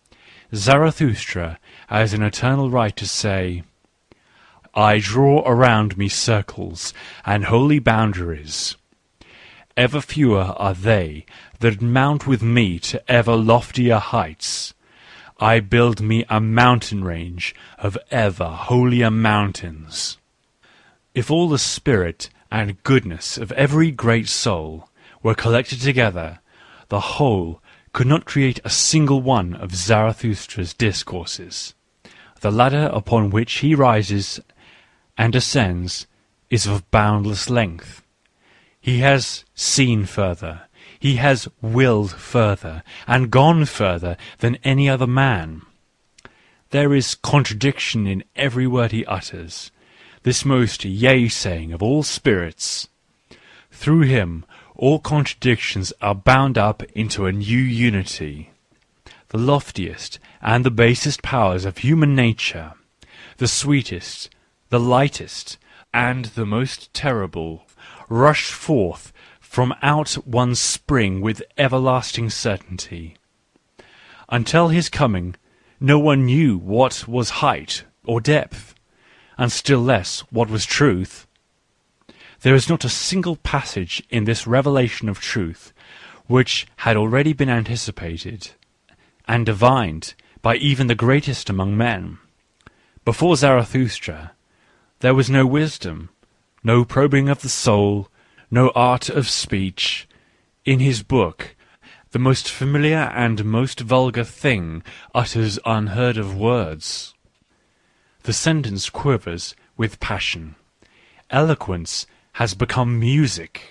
Zarathustra has an eternal right to say, "I draw around me circles and holy boundaries. Ever fewer are they that mount with me to ever loftier heights. I build me a mountain range of ever holier mountains." If all the spirit and goodness of every great soul were collected together, the whole could not create a single one of Zarathustra's discourses. The ladder upon which he rises and ascends is of boundless length. He has seen further. He has willed further, and gone further than any other man. There is contradiction in every word he utters, this most yea-saying of all spirits. Through him all contradictions are bound up into a new unity. The loftiest and the basest powers of human nature, the sweetest, the lightest, and the most terrible, rush forth from out one spring with everlasting certainty. Until his coming, no one knew what was height or depth, and still less what was truth. There is not a single passage in this revelation of truth which had already been anticipated and divined by even the greatest among men. Before Zarathustra, there was no wisdom, no probing of the soul, no art of speech. In his book, the most familiar and most vulgar thing utters unheard of words. The sentence quivers with passion. Eloquence has become music.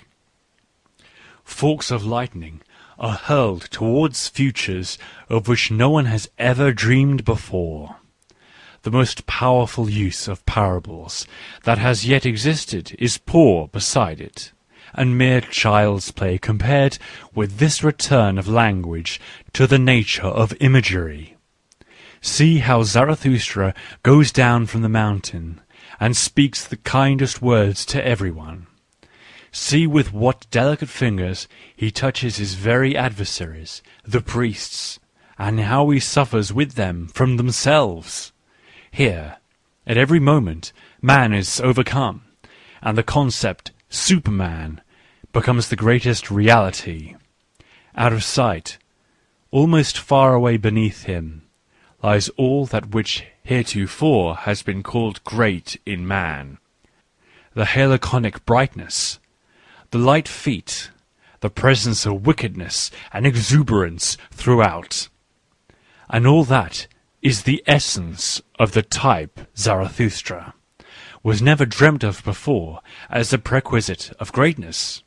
Forks of lightning are hurled towards futures of which no one has ever dreamed before. The most powerful use of parables that has yet existed is poor beside it, and mere child's play compared with this return of language to the nature of imagery. See how Zarathustra goes down from the mountain, and speaks the kindest words to everyone. See with what delicate fingers he touches his very adversaries, the priests, and how he suffers with them from themselves. Here, at every moment, man is overcome, and the concept Superman becomes the greatest reality. Out of sight, almost far away beneath him, lies all that which heretofore has been called great in man. The halcyonic brightness, the light feet, the presence of wickedness and exuberance throughout. And all that is the essence of the type Zarathustra, was never dreamt of before as the prerequisite of greatness.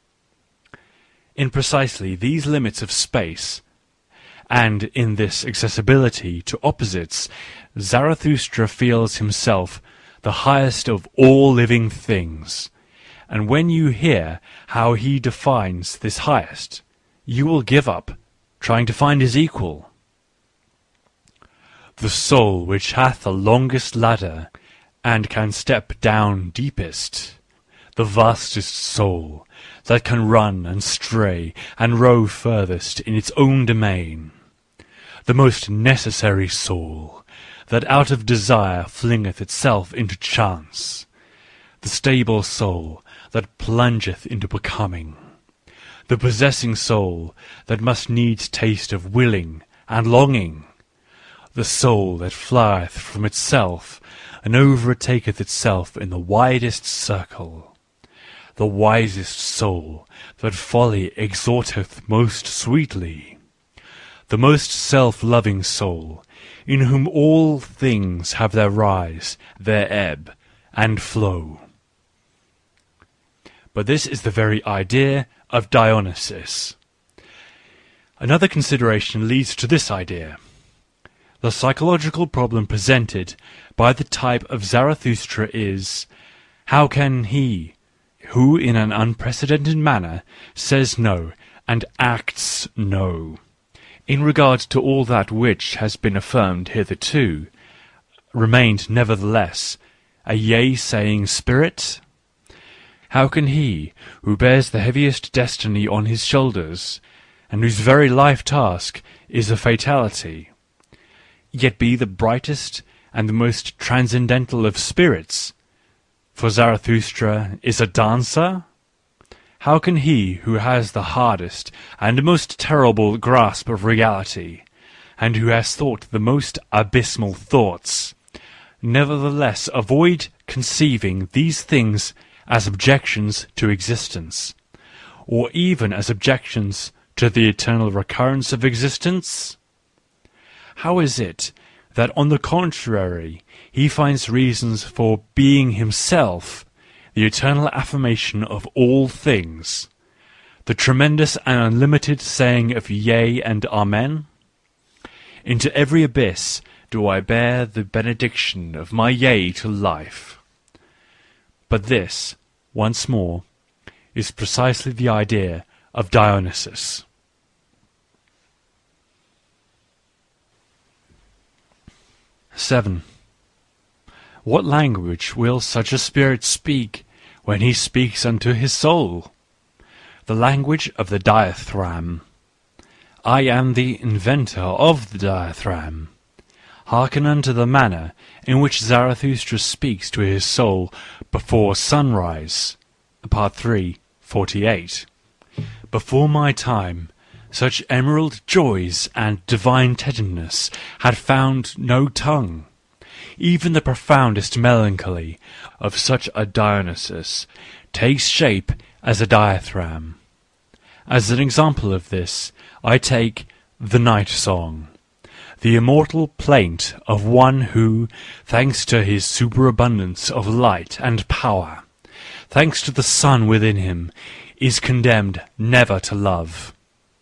In precisely these limits of space, and in this accessibility to opposites, Zarathustra feels himself the highest of all living things. And when you hear how he defines this highest, you will give up trying to find his equal. The soul which hath the longest ladder, and can step down deepest, the vastest soul, that can run and stray and rove furthest in its own domain, the most necessary soul, that out of desire flingeth itself into chance, the stable soul that plungeth into becoming, the possessing soul that must needs taste of willing and longing, the soul that flieth from itself and overtaketh itself in the widest circle, the wisest soul that folly exhorteth most sweetly, the most self-loving soul, in whom all things have their rise, their ebb, and flow. But this is the very idea of Dionysus. Another consideration leads to this idea. The psychological problem presented by the type of Zarathustra is, how can he, who in an unprecedented manner says no and acts no, in regard to all that which has been affirmed hitherto, remained nevertheless a yea-saying spirit? How can he, who bears the heaviest destiny on his shoulders, and whose very life-task is a fatality, yet be the brightest and the most transcendental of spirits? For Zarathustra is a dancer? How can he who has the hardest and most terrible grasp of reality, and who has thought the most abysmal thoughts, nevertheless avoid conceiving these things as objections to existence, or even as objections to the eternal recurrence of existence? How is it that, on the contrary, he finds reasons for being himself the eternal affirmation of all things, the tremendous and unlimited saying of yea and amen? Into every abyss do I bear the benediction of my yea to life. But this, once more, is precisely the idea of Dionysus. What language will such a spirit speak when he speaks unto his soul? The language of the dithyramb. I am the inventor of the dithyramb. Hearken unto the manner in which Zarathustra speaks to his soul before sunrise. Part 3, 48. Before my time, Such emerald joys and divine tenderness had found no tongue. Even the profoundest melancholy of such a Dionysus takes shape as a dithyramb. As an example of this, I take the Night Song, the immortal plaint of one who, thanks to his superabundance of light and power, thanks to the sun within him, is condemned never to love.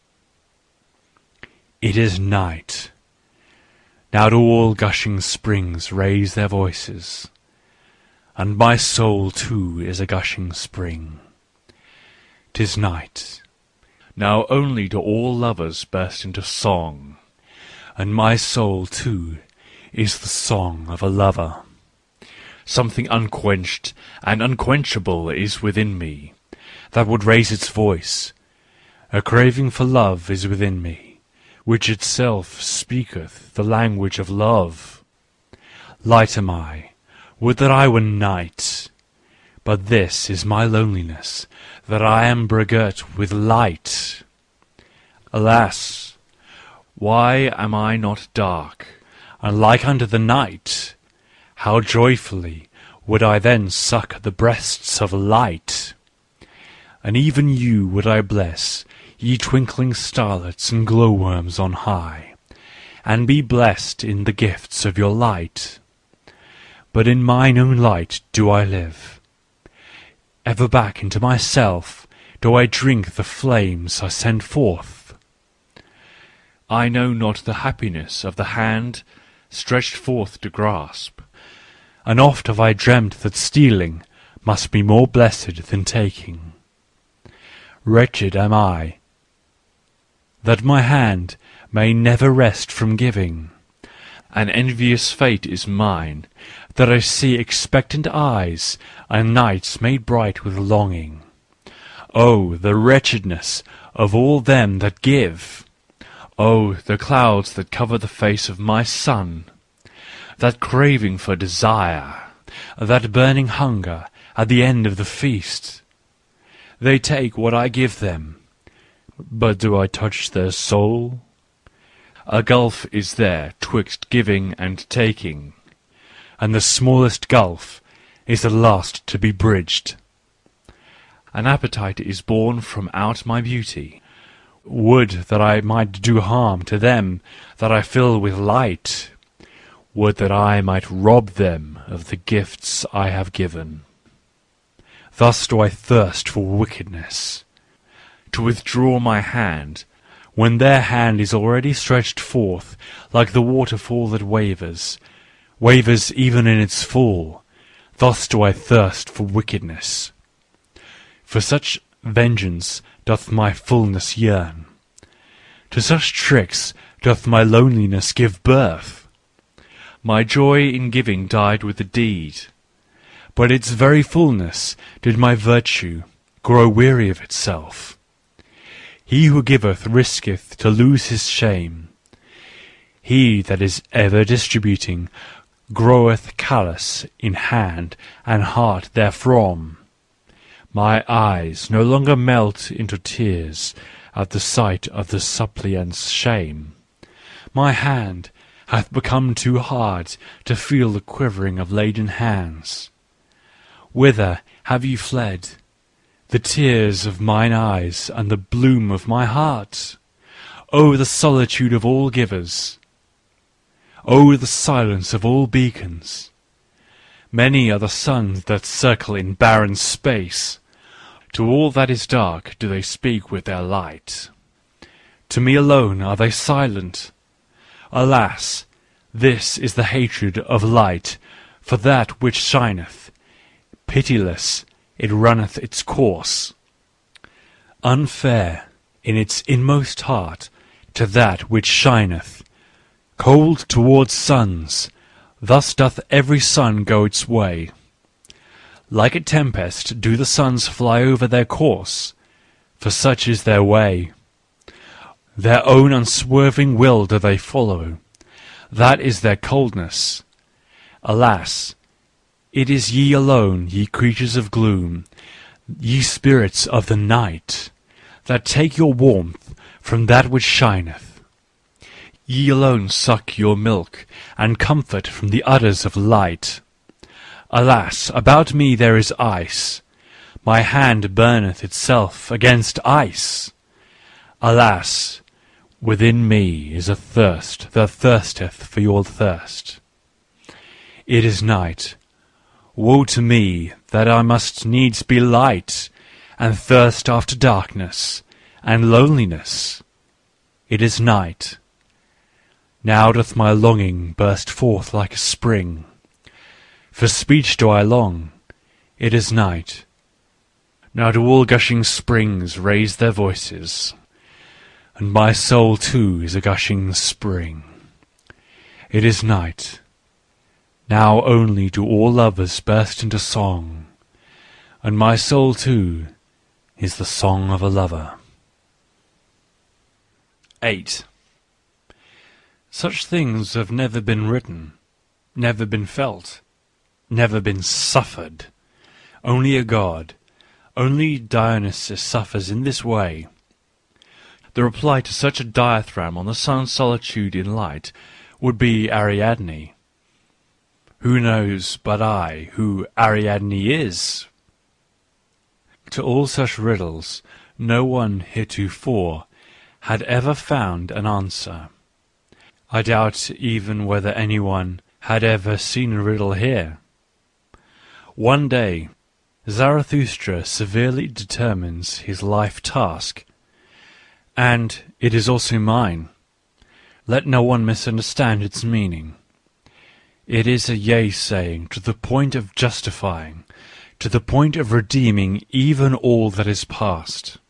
It is night. Now do all gushing springs raise their voices, and my soul too is a gushing spring. 'Tis night. Now only do all lovers burst into song, and my soul too is the song of a lover. Something unquenched and unquenchable is within me, that would raise its voice. A craving for love is within me, which itself speaketh the language of love. Light am I, would that I were night, but this is my loneliness, that I am begirt with light. Alas, why am I not dark, and like unto the night? How joyfully would I then suck the breasts of light! And even you would I bless, ye twinkling starlets and glowworms on high, and be blessed in the gifts of your light. But in mine own light do I live. Ever back into myself do I drink the flames I send forth. I know not the happiness of the hand stretched forth to grasp, and oft have I dreamt that stealing must be more blessed than taking. Wretched am I, that my hand may never rest from giving. An envious fate is mine, that I see expectant eyes, and nights made bright with longing. Oh, the wretchedness of all them that give! Oh, the clouds that cover the face of my sun! That craving for desire, that burning hunger at the end of the feast! They take what I give them, but do I touch their soul? A gulf is there twixt giving and taking, and the smallest gulf is the last to be bridged. An appetite is born from out my beauty. Would that I might do harm to them that I fill with light! Would that I might rob them of the gifts I have given! Thus do I thirst for wickedness, to withdraw my hand, when their hand is already stretched forth, like the waterfall that wavers even in its fall. Thus do I thirst for wickedness. For such vengeance doth my fullness yearn. To such tricks doth my loneliness give birth. My joy in giving died with the deed, but its very fullness did my virtue grow weary of itself. He who giveth risketh to lose his shame. He that is ever distributing groweth callous in hand and heart therefrom. My eyes no longer melt into tears at the sight of the suppliant's shame. My hand hath become too hard to feel the quivering of laden hands. Whither have ye fled, the tears of mine eyes and the bloom of my heart? O the solitude of all givers! O the silence of all beacons! Many are the suns that circle in barren space. To all that is dark do they speak with their light. To me alone are they silent. Alas, this is the hatred of light for that which shineth. Pitiless, it runneth its course. Unfair in its inmost heart to that which shineth. Cold towards suns, thus doth every sun go its way. Like a tempest do the suns fly over their course, for such is their way. Their own unswerving will do they follow, that is their coldness. Alas, it is ye alone, ye creatures of gloom, ye spirits of the night, that take your warmth from that which shineth. Ye alone suck your milk, and comfort from the udders of light. Alas, about me there is ice, my hand burneth itself against ice. Alas, within me is a thirst that thirsteth for your thirst. It is night. Woe to me that I must needs be light, and thirst after darkness, and loneliness. It is night. Now doth my longing burst forth like a spring. For speech do I long. It is night. Now do all gushing springs raise their voices, and my soul too is a gushing spring. It is night. Now only do all lovers burst into song, and my soul too is the song of a lover. 8. Such things have never been written, never been felt, never been suffered. Only a god, only Dionysus suffers in this way. The reply to such a dithyramb on the sun's solitude in light would be Ariadne. Who knows but I who Ariadne is? To all such riddles no one heretofore had ever found an answer. I doubt even whether anyone had ever seen a riddle here. One day Zarathustra severely determines his life task, and it is also mine. Let no one misunderstand its meaning. It is a yea-saying to the point of justifying, to the point of redeeming even all that is past.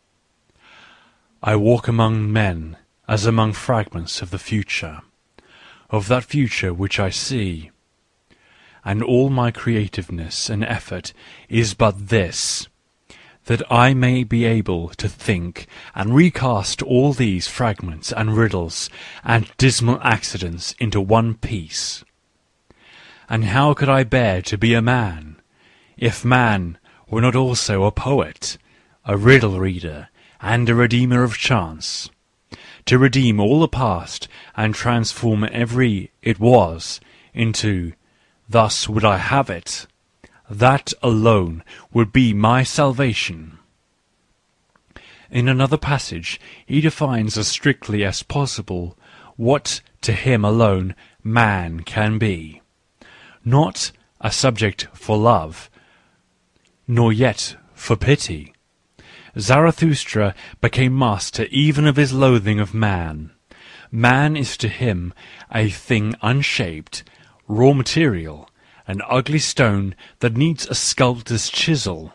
I walk among men as among fragments of the future, of that future which I see, and all my creativeness and effort is but this, that I may be able to think and recast all these fragments and riddles and dismal accidents into one piece. And how could I bear to be a man, if man were not also a poet, a riddle-reader, and a redeemer of chance, to redeem all the past and transform every it was into "thus would I have it"? That alone would be my salvation. In another passage he defines as strictly as possible what to him alone man can be. Not a subject for love, nor yet for pity. Zarathustra became master even of his loathing of man. Man is to him a thing unshaped, raw material, an ugly stone that needs a sculptor's chisel.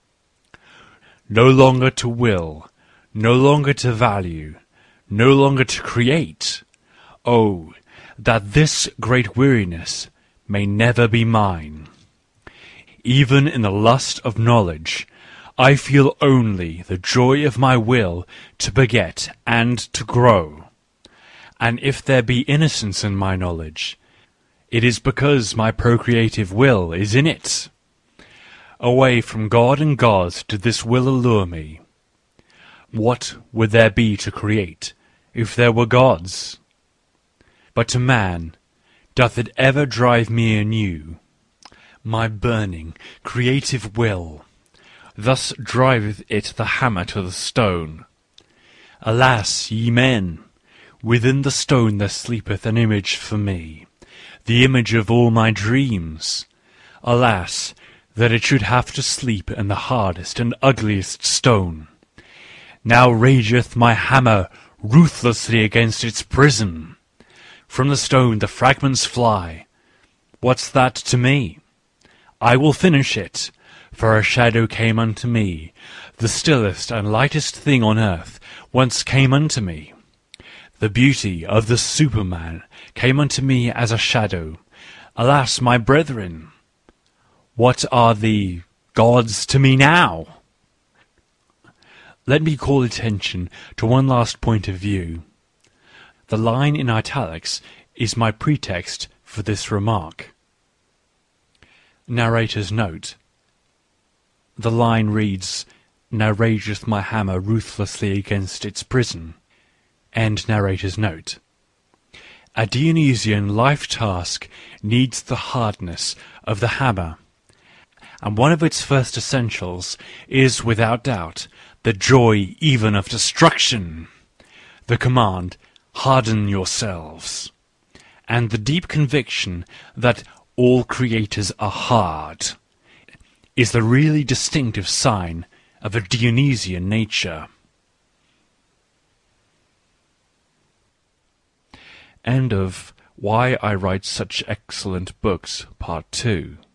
No longer to will, no longer to value, no longer to create. Oh, that this great weariness may never be mine. Even in the lust of knowledge, I feel only the joy of my will to beget and to grow. And if there be innocence in my knowledge, it is because my procreative will is in it. Away from God and gods did this will allure me. What would there be to create if there were gods? But to man doth it ever drive me anew, my burning, creative will. Thus driveth it the hammer to the stone. Alas, ye men, within the stone there sleepeth an image for me, the image of all my dreams. Alas, that it should have to sleep in the hardest and ugliest stone. Now rageth my hammer ruthlessly against its prison. From the stone the fragments fly. What's that to me? I will finish it, for a shadow came unto me. The stillest and lightest thing on earth once came unto me. The beauty of the Superman came unto me as a shadow. Alas, my brethren, what are the gods to me now? Let me call attention to one last point of view. The line in italics is my pretext for this remark. Narrator's note. The line reads, "Now rageth my hammer ruthlessly against its prison." End narrator's note. A Dionysian life task needs the hardness of the hammer, and one of its first essentials is, without doubt, the joy even of destruction, the command, harden yourselves, and the deep conviction that all creators are hard, is the really distinctive sign of a Dionysian nature. End of Why I Write Such Excellent Books, Part 2.